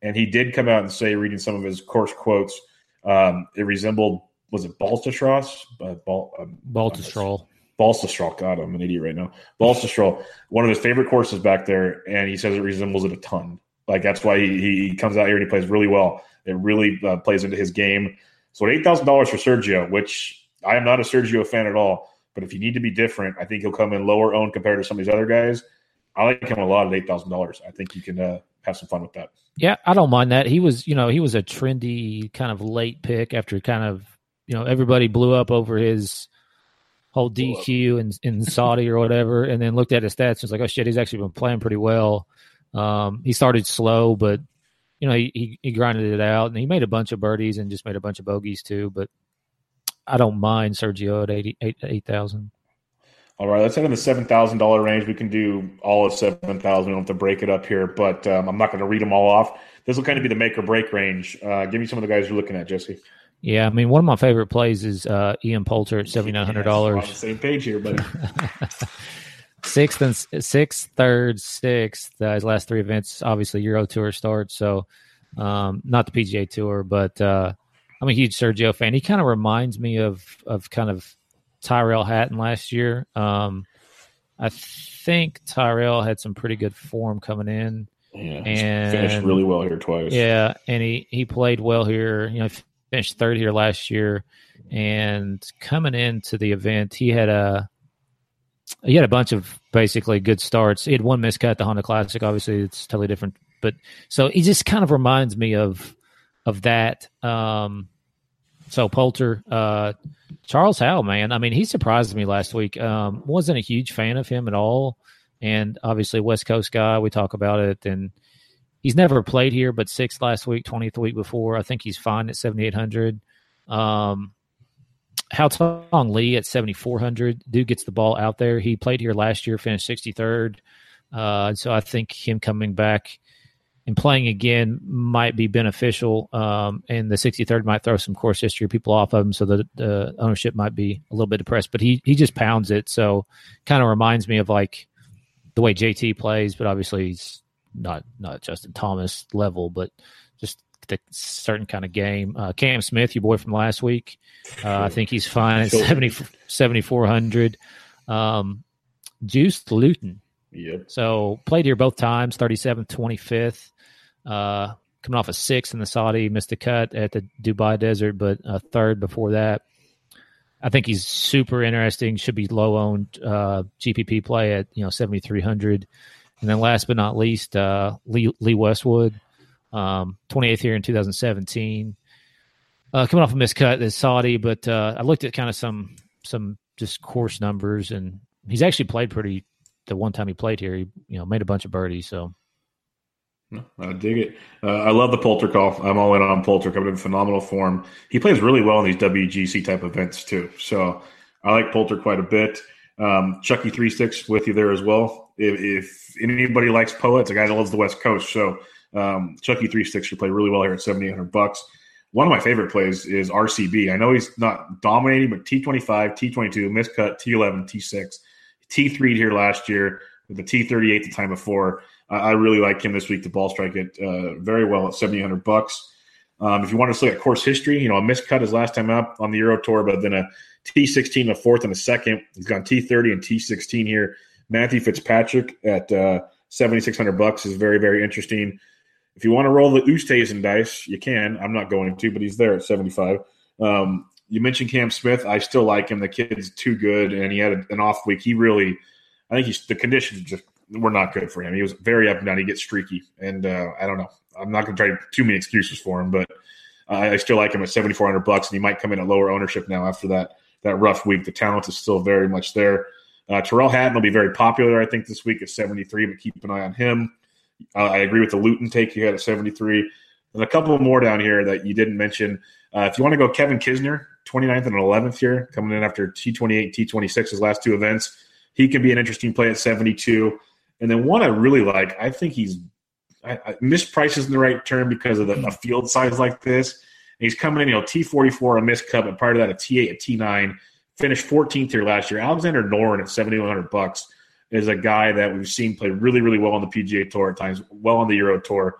And he did come out and say, reading some of his course quotes, um, it resembled, was it Baltusrol? Uh, Bal, um, Baltusrol. Baltusrol. God, I'm an idiot right now. Baltusrol, one of his favorite courses back there, and he says it resembles it a ton. Like, that's why he, he comes out here and he plays really well. It really uh, plays into his game. So at eight thousand dollars for Sergio, which I am not a Sergio fan at all, but if you need to be different, I think he'll come in lower owned compared to some of these other guys. I like him a lot at eight thousand dollars. I think you can uh, have some fun with that. Yeah, I don't mind that. He was, you know, he was a trendy kind of late pick after kind of, you know, everybody blew up over his whole D Q in, in Saudi or whatever, and then looked at his stats and was like, oh, shit, he's actually been playing pretty well. Um, he started slow, but, you know, he, he, he grinded it out, and he made a bunch of birdies and just made a bunch of bogeys too, but I don't mind Sergio at eighty, eight thousand. All right, let's head in the seven thousand dollars range. We can do all of seven thousand dollars. We don't have to break it up here, but um, I'm not going to read them all off. This will kind of be the make or break range. Uh, give me some of the guys you're looking at, Jesse. Yeah, I mean, one of my favorite plays is uh, Ian Poulter at seven thousand nine hundred dollars. Yes, on the same page here, buddy. Sixth and sixth, third, sixth. Uh, his last three events, obviously Euro Tour starts, so um, not the P G A Tour, but uh, I'm a huge Sergio fan. He kind of reminds me of of kind of Tyrell Hatton last year. Um, I think Tyrell had some pretty good form coming in. Yeah, and finished really well here twice. Yeah, and he, he played well here. You know, finished third here last year, and coming into the event, he had a he had a bunch of basically good starts. He had one miscut at the Honda Classic. Obviously, it's totally different, but so he just kind of reminds me of of that. Um, so Poulter, uh, Charles Howell, man, I mean, he surprised me last week. Um, wasn't a huge fan of him at all, and obviously West Coast guy. We talk about it, and he's never played here, but sixth last week, twentieth the week before. I think he's fine at seventy-eight hundred. Um, Hao Tong Lee at seventy-four hundred. Dude gets the ball out there. He played here last year, finished sixty-third. Uh, so I think him coming back and playing again might be beneficial. Um, and the sixty-third might throw some course history people off of him, so the, the ownership might be a little bit depressed. But he he just pounds it. So kind of reminds me of like the way J T plays, but obviously he's not not Justin Thomas level, but just the certain kind of game. Uh, Cam Smith, your boy from last week, uh, I think he's fine at seventy, seventy-four hundred. Um, Juice Luton. Yep. So played here both times, thirty-seventh, twenty-fifth. Uh, coming off a sixth in the Saudi, missed a cut at the Dubai Desert, but a third before that. I think he's super interesting. Should be low owned uh, G P P play at you know seventy-three hundred. And then last but not least, uh, Lee, Lee Westwood, um, twenty-eighth here in two thousand seventeen. Uh, coming off a miscut at Saudi, but uh, I looked at kind of some some just course numbers, and he's actually played pretty. The one time he played here, he you know made a bunch of birdies. So I dig it. Uh, I love the Poulter call. I'm all in on Poulter, coming in phenomenal form. He plays really well in these W G C type events too. So I like Poulter quite a bit. Um, Chucky three six with you there as well. If, if anybody likes Poa, it's a guy that loves the West Coast. So um, Chucky three six should play really well here at seventy-eight hundred bucks. One of my favorite plays is R C B. I know he's not dominating, but T twenty-five, T twenty-two, miscut, T eleven, T six, T three here last year with the T thirty-eight the time before. Uh, I really like him this week to ball strike it uh, very well at seventy-eight hundred bucks. Um, if you want to look at course history, you know, a miscut his last time up on the Euro Tour, but then a T sixteen, a fourth, and a second. He's gone T thirty and T sixteen here. Matthew Fitzpatrick at uh, seventy-six hundred bucks is very, very interesting. If you want to roll the Oosthuizen dice, you can. I'm not going to, but he's there at seventy-five. Um, you mentioned Cam Smith. I still like him. The kid's too good, and he had a, an off week. He really, I think he's the conditions just were not good for him. He was very up and down. He gets streaky, and uh, I don't know. I'm not going to try too many excuses for him, but uh, I still like him at seventy-four hundred bucks, and he might come in at lower ownership now after that that rough week. The talent is still very much there. Uh, Terrell Hatton will be very popular, I think, this week at seventy-three, but keep an eye on him. Uh, I agree with the Luton take you had at seventy-three. And a couple more down here that you didn't mention. Uh, if you want to go Kevin Kisner, twenty-ninth and eleventh here, coming in after T twenty-eight, T twenty-six, his last two events. He can be an interesting play at seventy-two. And then one I really like, I think he's I, I, mispriced isn't the right term because of the, a field size like this. And he's coming in, you know, T forty-four, a miscut, but prior to that, a T eight, a T nine. Finished fourteenth here last year. Alexander Noren at seventy-one hundred bucks is a guy that we've seen play really, really well on the P G A Tour at times, well on the Euro Tour.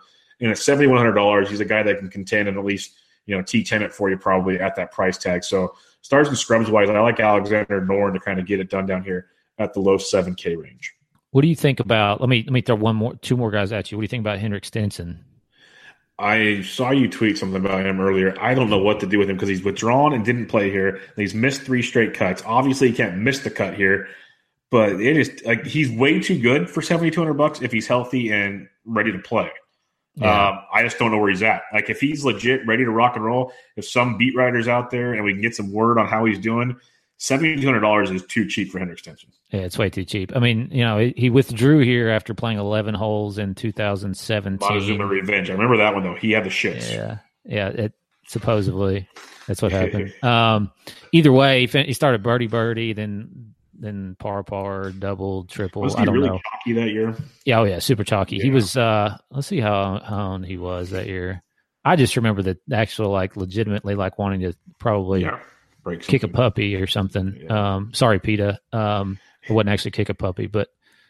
And at seven thousand one hundred dollars, he's a guy that can contend and at least, you know, T ten it for you probably at that price tag. So stars and scrubs wise, I like Alexander Norn to kind of get it done down here at the low seven K range. What do you think about? Let me let me throw one more, two more guys at you. What do you think about Henrik Stenson? I saw you tweet something about him earlier. I don't know what to do with him because he's withdrawn and didn't play here. He's missed three straight cuts. Obviously, he can't miss the cut here, but it is like he's way too good for seventy-two hundred bucks if he's healthy and ready to play. Yeah. Um, I just don't know where he's at. Like if he's legit ready to rock and roll, if some beat writers out there and we can get some word on how he's doing, seventy-two hundred dollars is too cheap for Henrik Stenson. Yeah, it's way too cheap. I mean, you know, he withdrew here after playing eleven holes in two thousand seventeen. Montezuma Revenge. I remember that one, though. He had the shits. Yeah, yeah, it, supposedly that's what happened. um, either way, he, fin- he started birdie birdie, then then par par, double, triple. Was he I don't really know. chalky that year? Yeah, oh yeah, super chalky. Yeah. He was. Uh, let's see how how on he was that year. I just remember the actual like legitimately like wanting to probably Yeah. Break kick a something. puppy or something. Yeah. Um, sorry, PETA. Um, it wasn't actually kick a puppy, but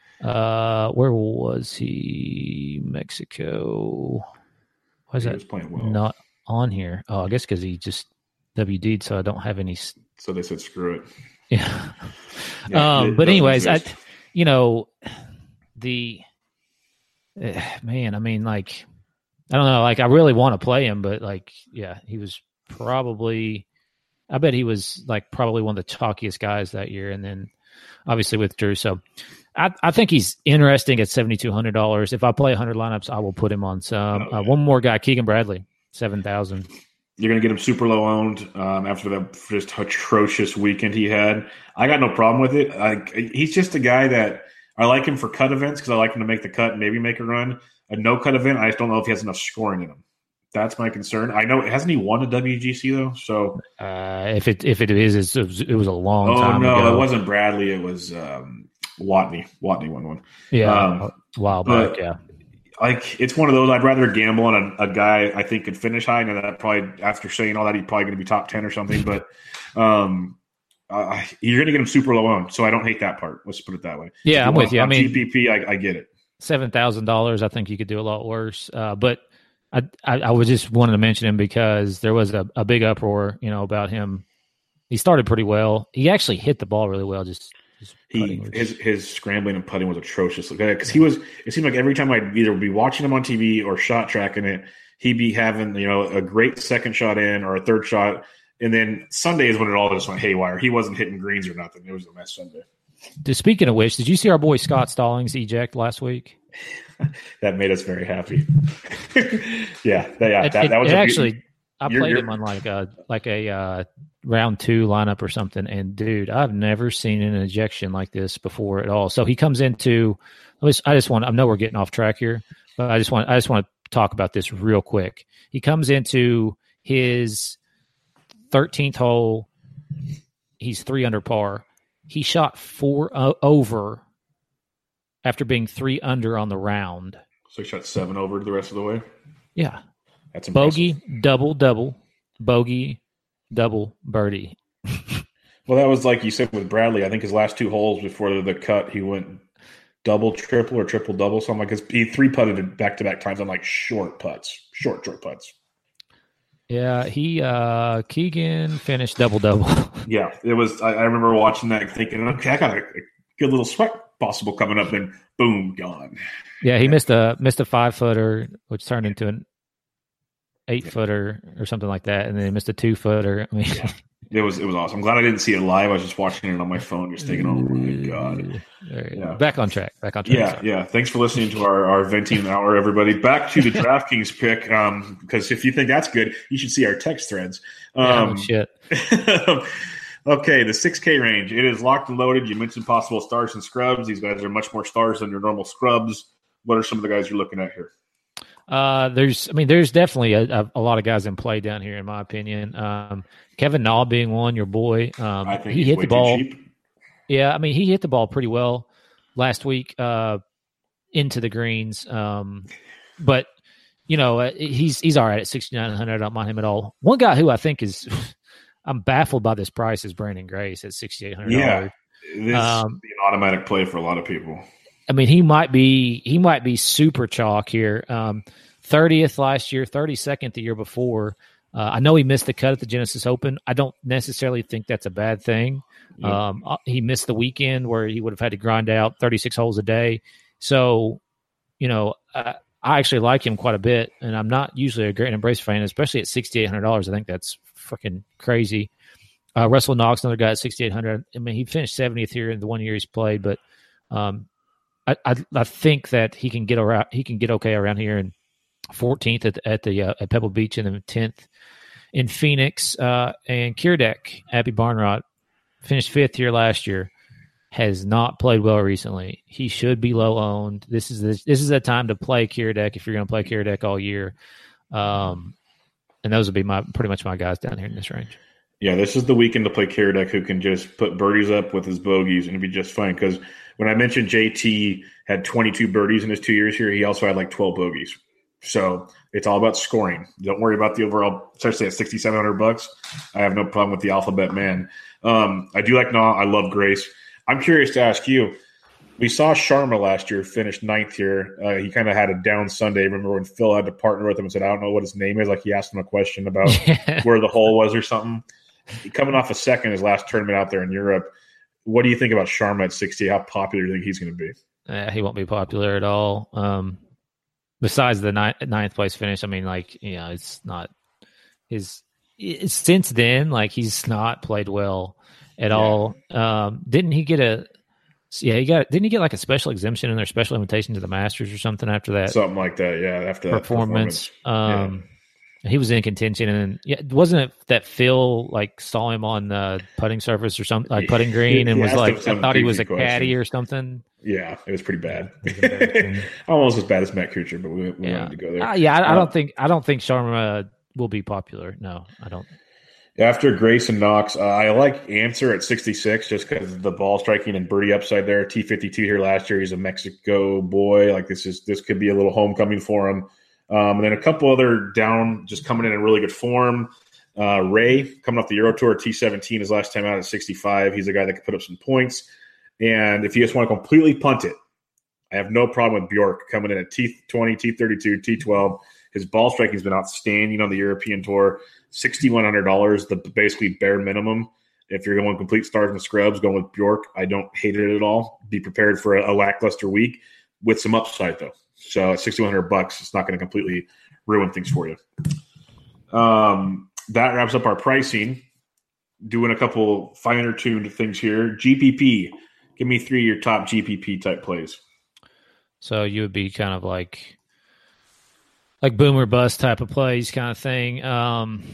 uh, where was he? Mexico. Why is He that was playing well. not on here? Oh, I guess because he just W D'd, so I don't have any. s- So they said, screw it. Yeah. Yeah, um, it but doesn't anyways, I, exist. you know, the eh, man. I mean, like, I don't know. Like, I really want to play him, but like, yeah, he was probably. I bet he was like probably one of the chalkiest guys that year, and then obviously withdrew. So I, I think he's interesting at seventy two hundred dollars. If I play hundred lineups, I will put him on some. Oh, yeah. uh, one more guy, Keegan Bradley, seven thousand. You're going to get him super low owned um, after that just atrocious weekend he had. I got no problem with it. I, he's just a guy that I like him for cut events because I like him to make the cut and maybe make a run. A no cut event, I just don't know if he has enough scoring in him. That's my concern. I know hasn't he won a W G C though? So Uh, if it if it is, it's, it, was, it was a long oh time no, ago. it wasn't Bradley. It was um, Watney. Watney won one. Yeah, um, a while but- back. Yeah, Like it's one of those. I'd rather gamble on a, a guy I think could finish high, and that probably after saying all that, he's probably going to be top ten or something. But um, uh, you're going to get him super low owned, so I don't hate that part. Let's put it that way. yeah, If I'm want with you. I on mean, G P P, I, I get it. seven thousand dollars. I think you could do a lot worse. Uh, but I, I I was just wanted to mention him because there was a, a big uproar, you know, about him. He started pretty well. He actually hit the ball really well. Just, just He putting was- his his scrambling and putting was atrocious. Because he was, it seemed like every time I'd either be watching him on T V or shot tracking it, he'd be having you know a great second shot in or a third shot, and then Sunday is when it all just went haywire. He wasn't hitting greens or nothing. It was a mess Sunday. Dude, speaking of which, did you see our boy Scott Stallings eject last week? That made us very happy. yeah, that, yeah, It, that, it- that was it a- actually. I you're- played you're- him on like a like a uh, round two lineup or something, and dude, I've never seen an ejection like this before at all. So he comes into. I just, I just want. I know we're getting off track here, but I just want. I just want to talk about this real quick. He comes into his thirteenth hole. He's three under par. He shot four uh, over after being three under on the round. So he shot seven over the rest of the way. Yeah. That's impressive. Bogey, double, double, bogey, double, birdie. Well, that was like you said with Bradley. I think his last two holes before the cut, he went double, triple, or triple, double. Something like his, he three putted back to back times on like short putts, short, short putts. Yeah, he uh Keegan finished double double. Yeah, it was. I, I remember watching that, thinking, okay, I got a, a good little sweat possible coming up. Then boom, gone. Yeah, he missed a missed a five footer, which turned into an eight footer or something like that, and then he missed a two footer. I mean, It was it was awesome. I'm glad I didn't see it live. I was just watching it on my phone, just thinking, oh my god. there- Yeah. back on track. Back on track. Yeah, Sorry. yeah. Thanks for listening to our, our venting hour, everybody. Back to the DraftKings pick, um, because if you think that's good, you should see our text threads. Yeah, Um, no shit. okay, the six K range. It is locked and loaded. You mentioned possible stars and scrubs. These guys are much more stars than your normal scrubs. What are some of the guys you're looking at here? Uh, there's, I mean, there's definitely a, a, a lot of guys in play down here, in my opinion. Um, Kevin Na being one, your boy. Um, I think he he's hit way the ball. too cheap. Yeah, I mean, he hit the ball pretty well last week uh, into the greens. Um, but you know, uh, he's he's all right at sixty-nine hundred. I don't mind him at all. One guy who I think is, I'm baffled by this price is Brandon Grace at sixty-eight hundred dollars. Yeah, this Um, would be an automatic play for a lot of people. I mean, he might be he might be super chalk here. Um, thirtieth last year, thirty-second the year before. Uh, I know he missed the cut at the Genesis Open. I don't necessarily think that's a bad thing. Yeah. Um, he missed the weekend where he would have had to grind out thirty-six holes a day. So, you know, I, I actually like him quite a bit, and I'm not usually a Great Embrace fan, especially at six thousand eight hundred dollars. I think that's freaking crazy. Uh, Russell Knox, another guy at six thousand eight hundred dollars. I mean, he finished seventieth here in the one year he's played, but um, I, I I think that he can get around. He can get okay around here, and fourteenth at, at the uh, at Pebble Beach, and then tenth in Phoenix. Uh, and Kiradech, Abby Barnrot, finished fifth here last year. Has not played well recently. He should be low owned. This is this, this is a time to play Kiradech if you're going to play Kiradech all year. Um, and those would be my pretty much my guys down here in this range. Yeah, this is the weekend to play Kiradech, who can just put birdies up with his bogeys and it'd be just fine. Because when I mentioned J T had twenty-two birdies in his two years here, he also had like twelve bogeys. So it's all about scoring. Don't worry about the overall, especially at sixty-seven hundred bucks. I have no problem with the alphabet man. Um, I do like Nah. I love Grace. I'm curious to ask you. We saw Sharma last year finish ninth here. Uh, he kind of had a down Sunday. Remember when Phil had to partner with him and said, I don't know what his name is? Like he asked him a question about where the hole was or something. Coming off a second his last tournament out there in Europe. What do you think about Sharma at sixty? How popular do you think he's going to be? Uh, he won't be popular at all. Um, besides the ninth, ninth place finish, I mean, like, you know, it's not his – since then, like, he's not played well at yeah. all. Um, didn't he get a – yeah, he got – didn't he get, like, a special exemption in their special invitation to the Masters or something after that? Something like that, yeah, after that performance. performance. Um, yeah. He was in contention, and then, yeah, wasn't it that Phil, like, saw him on the putting surface or something, like putting green, and was like, I thought he was a question. caddy or something? Yeah, it was pretty bad. Almost as bad as Matt Kuchar, but we, we yeah. wanted to go there. Uh, yeah, I, I don't think I don't think Sharma will be popular. No, I don't. After Grace and Knox, uh, I like Answer at sixty-six just because the ball striking and birdie upside there. T fifty-two here last year. He's a Mexico boy. Like this is this could be a little homecoming for him. Um, and then a couple other down, just coming in in really good form. Uh, Ray coming off the Euro Tour, T seventeen his last time out at sixty-five. He's a guy that could put up some points. And if you just want to completely punt it, I have no problem with Bjork coming in at T twenty, T thirty-two, T twelve. His ball striking has been outstanding on the European Tour. six thousand one hundred dollars, the basically bare minimum. If you're going complete stars and scrubs, going with Bjork, I don't hate it at all. Be prepared for a, a lackluster week with some upside, though. So at six thousand one hundred bucks, it's not going to completely ruin things for you. Um, that wraps up our pricing. Doing a couple finer tuned things here. G P P. Give me three of your top G P P type plays. So you would be kind of like like boom or bust type of plays kind of thing. Um,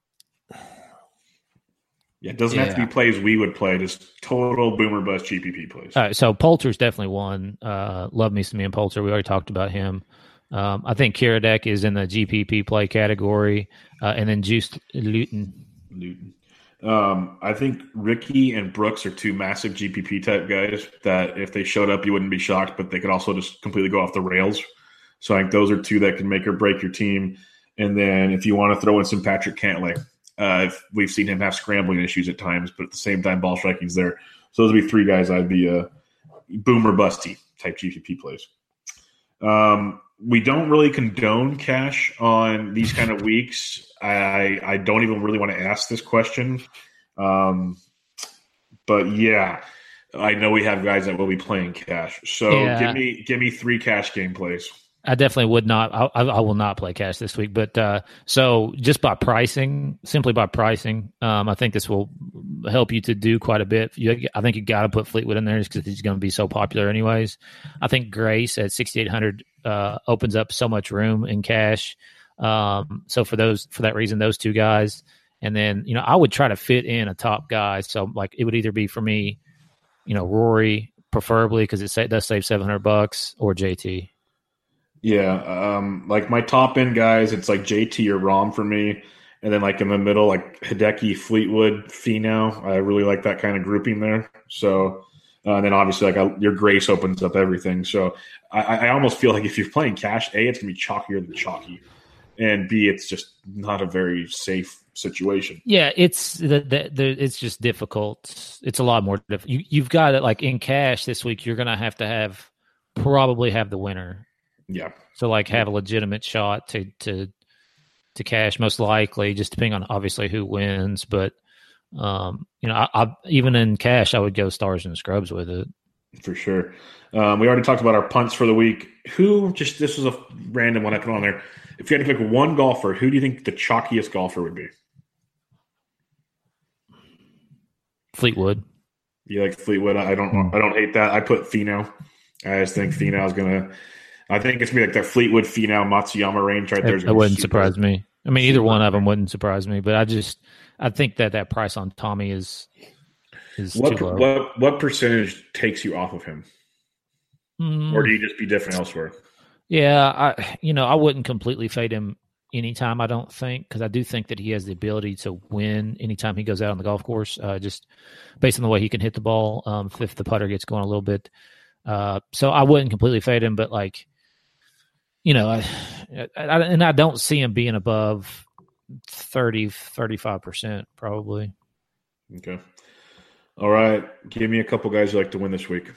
yeah, it doesn't yeah. have to be plays we would play, just total boom or bust G P P plays. All right, so Poulter's definitely one. Uh, love me some Ian Poulter. We already talked about him. Um, I think Kiradech is in the G P P play category, uh, and then Juice Luton. Luton. Um, I think Ricky and Brooks are two massive G P P type guys that if they showed up, you wouldn't be shocked, but they could also just completely go off the rails. So I think those are two that can make or break your team. And then if you want to throw in some Patrick Cantlay, uh, if we've seen him have scrambling issues at times, but at the same time, ball striking's there. So those would be three guys I'd be uh, boom or busty type G P P plays. Um, we don't really condone cash on these kind of weeks. I I don't even really want to ask this question. Um, but yeah, I know we have guys that will be playing cash. So yeah. give me give me three cash game plays. I definitely would not. I, I will not play cash this week. But uh, so just by pricing, simply by pricing, um, I think this will help you to do quite a bit. You, I think you got to put Fleetwood in there just because he's going to be so popular anyways. I think Grace at sixty-eight hundred uh, opens up so much room in cash. Um, so for those, for that reason, those two guys, and then, you know, I would try to fit in a top guy. So like it would either be for me, you know, Rory preferably because it, sa- it does save seven hundred bucks, or J T. Yeah, um, like my top end guys, it's like J T or Rahm for me, and then like in the middle, like Hideki, Fleetwood, Finau. I really like that kind of grouping there. So, uh, and then obviously like I, your Grace opens up everything. So I, I almost feel like if you're playing cash, A, it's gonna be chalkier than chalky, and B, it's just not a very safe situation. Yeah, it's the, the, the it's just difficult. It's a lot more difficult. You, you've got it like in cash this week. You're gonna have to have probably have the winner. Yeah. So like have a legitimate shot to to to cash most likely, just depending on obviously who wins. But um, you know, I, I even in cash, I would go stars and scrubs with it for sure. Um, we already talked about our punts for the week. Who just this was a random one I put on there. If you had to pick one golfer, who do you think the chalkiest golfer would be? Fleetwood. You like Fleetwood? I don't. Mm. I don't hate that. I put Finau. I just think Finau is gonna. I think it's gonna be like that Fleetwood Finau Matsuyama range right there. That wouldn't surprise me. I mean, either one of them wouldn't surprise me. But I just, I think that that price on Tommy is is what too low. what what percentage takes you off of him, mm. or do you just be different elsewhere? Yeah, I you know I wouldn't completely fade him anytime. I don't think, because I do think that he has the ability to win anytime he goes out on the golf course. Uh, just based on the way he can hit the ball, um, if, if the putter gets going a little bit. Uh, so I wouldn't completely fade him, but like, you know, I, I, and I don't see him being above thirty, thirty-five percent probably. Okay. All right. Give me a couple guys you like to win this week.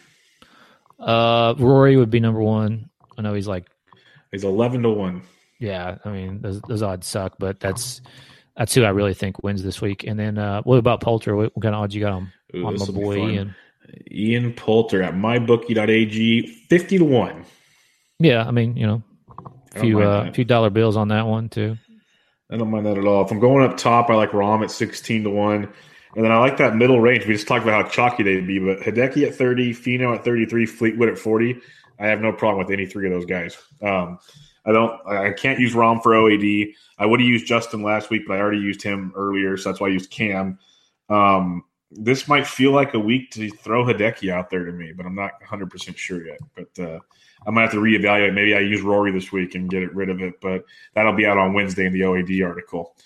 Uh, Rory would be number one. I know he's like, he's eleven to one. Yeah. I mean, those, those odds suck, but that's, that's who I really think wins this week. And then, uh, what about Poulter? What, what kind of odds you got on, Ooh, on my boy Ian? Ian Poulter at my bookie dot a g, fifty to one. Yeah. I mean, you know, a few, uh, few dollar bills on that one too. I don't mind that at all. If I'm going up top, I like Rahm at sixteen to one. And then I like that middle range. We just talked about how chalky they'd be, but Hideki at thirty, Finau at thirty-three, Fleetwood at forty. I have no problem with any three of those guys. Um, I don't. I can't use Rahm for O A D. I would have used Justin last week, but I already used him earlier, so that's why I used Cam. Um, this might feel like a week to throw Hideki out there to me, but I'm not one hundred percent sure yet. But uh, I might have to reevaluate. Maybe I use Rory this week and get rid of it, but that'll be out on Wednesday in the O A D article.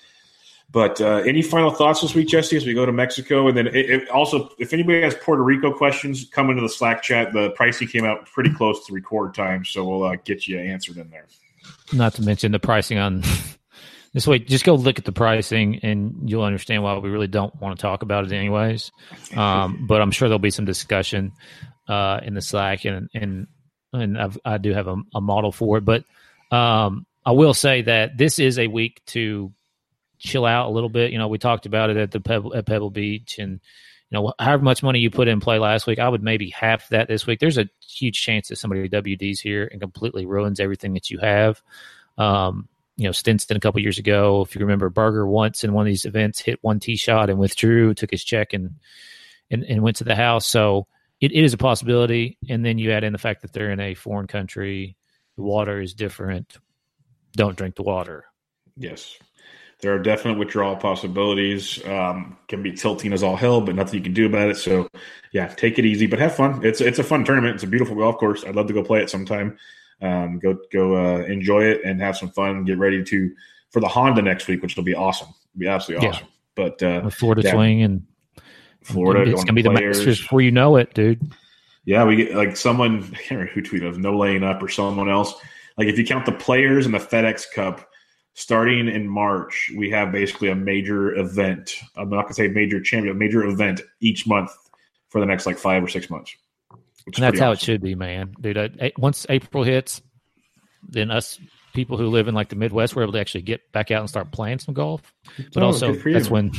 But uh, any final thoughts this week, Jesse, as we go to Mexico? And then it, it also, if anybody has Puerto Rico questions, come into the Slack chat. The pricing came out pretty close to record time, so we'll uh, get you answered in there. Not to mention the pricing on this week. Just go look at the pricing, and you'll understand why we really don't want to talk about it anyways. Um, but I'm sure there'll be some discussion uh, in the Slack, and and and I've, I do have a, a model for it. But um, I will say that this is a week to chill out a little bit. You know, we talked about it at the Pebble, at Pebble Beach, and you know, however much money you put in play last week, I would maybe half that this week. There's a huge chance that somebody W Ds here and completely ruins everything that you have. Um, you know, Stinson a couple years ago, if you remember, Berger once in one of these events hit one tee shot and withdrew, took his check and and, and went to the house. So it, it is a possibility. And then you add in the fact that they're in a foreign country, the water is different. Don't drink the water. Yes. There are definite withdrawal possibilities. Um, can be tilting as all hell, but nothing you can do about it. So, yeah, take it easy, but have fun. It's it's a fun tournament. It's a beautiful golf course. I'd love to go play it sometime. Um, go go uh, enjoy it and have some fun. Get ready to for the Honda next week, which will be awesome. It'll be absolutely yeah. awesome. But uh, With Florida yeah, swing and Florida, it's going to be the Masters before you know it, dude. Yeah, we get like someone. I can't remember who tweeted, no laying up or someone else. Like if you count the players and the FedEx Cup. Starting in March, we have basically a major event. I'm not going to say major champion, a major event each month for the next like five or six months. And that's how awesome. It should be, man. Dude, I, once April hits, then us people who live in like the Midwest, we're able to actually get back out and start playing some golf. But oh, also, that's when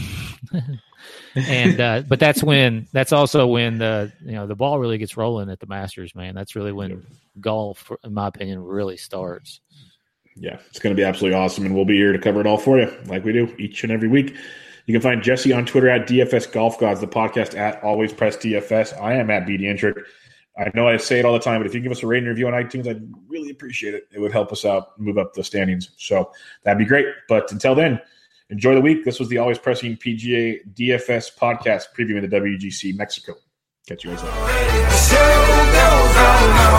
– and uh, but that's when – that's also when the, you know, the ball really gets rolling at the Masters, man. That's really when yeah. golf, in my opinion, really starts. Yeah, it's going to be absolutely awesome, and we'll be here to cover it all for you, like we do each and every week. You can find Jesse on Twitter at D F S Golf Gods, the podcast at Always Press D F S. I am at B D Intric. I know I say it all the time, but if you give us a rating and review on iTunes, I'd really appreciate it. It would help us out, move up the standings. So that'd be great. But until then, enjoy the week. This was the Always Pressing P G A D F S podcast previewing the W G C Mexico. Catch you guys later.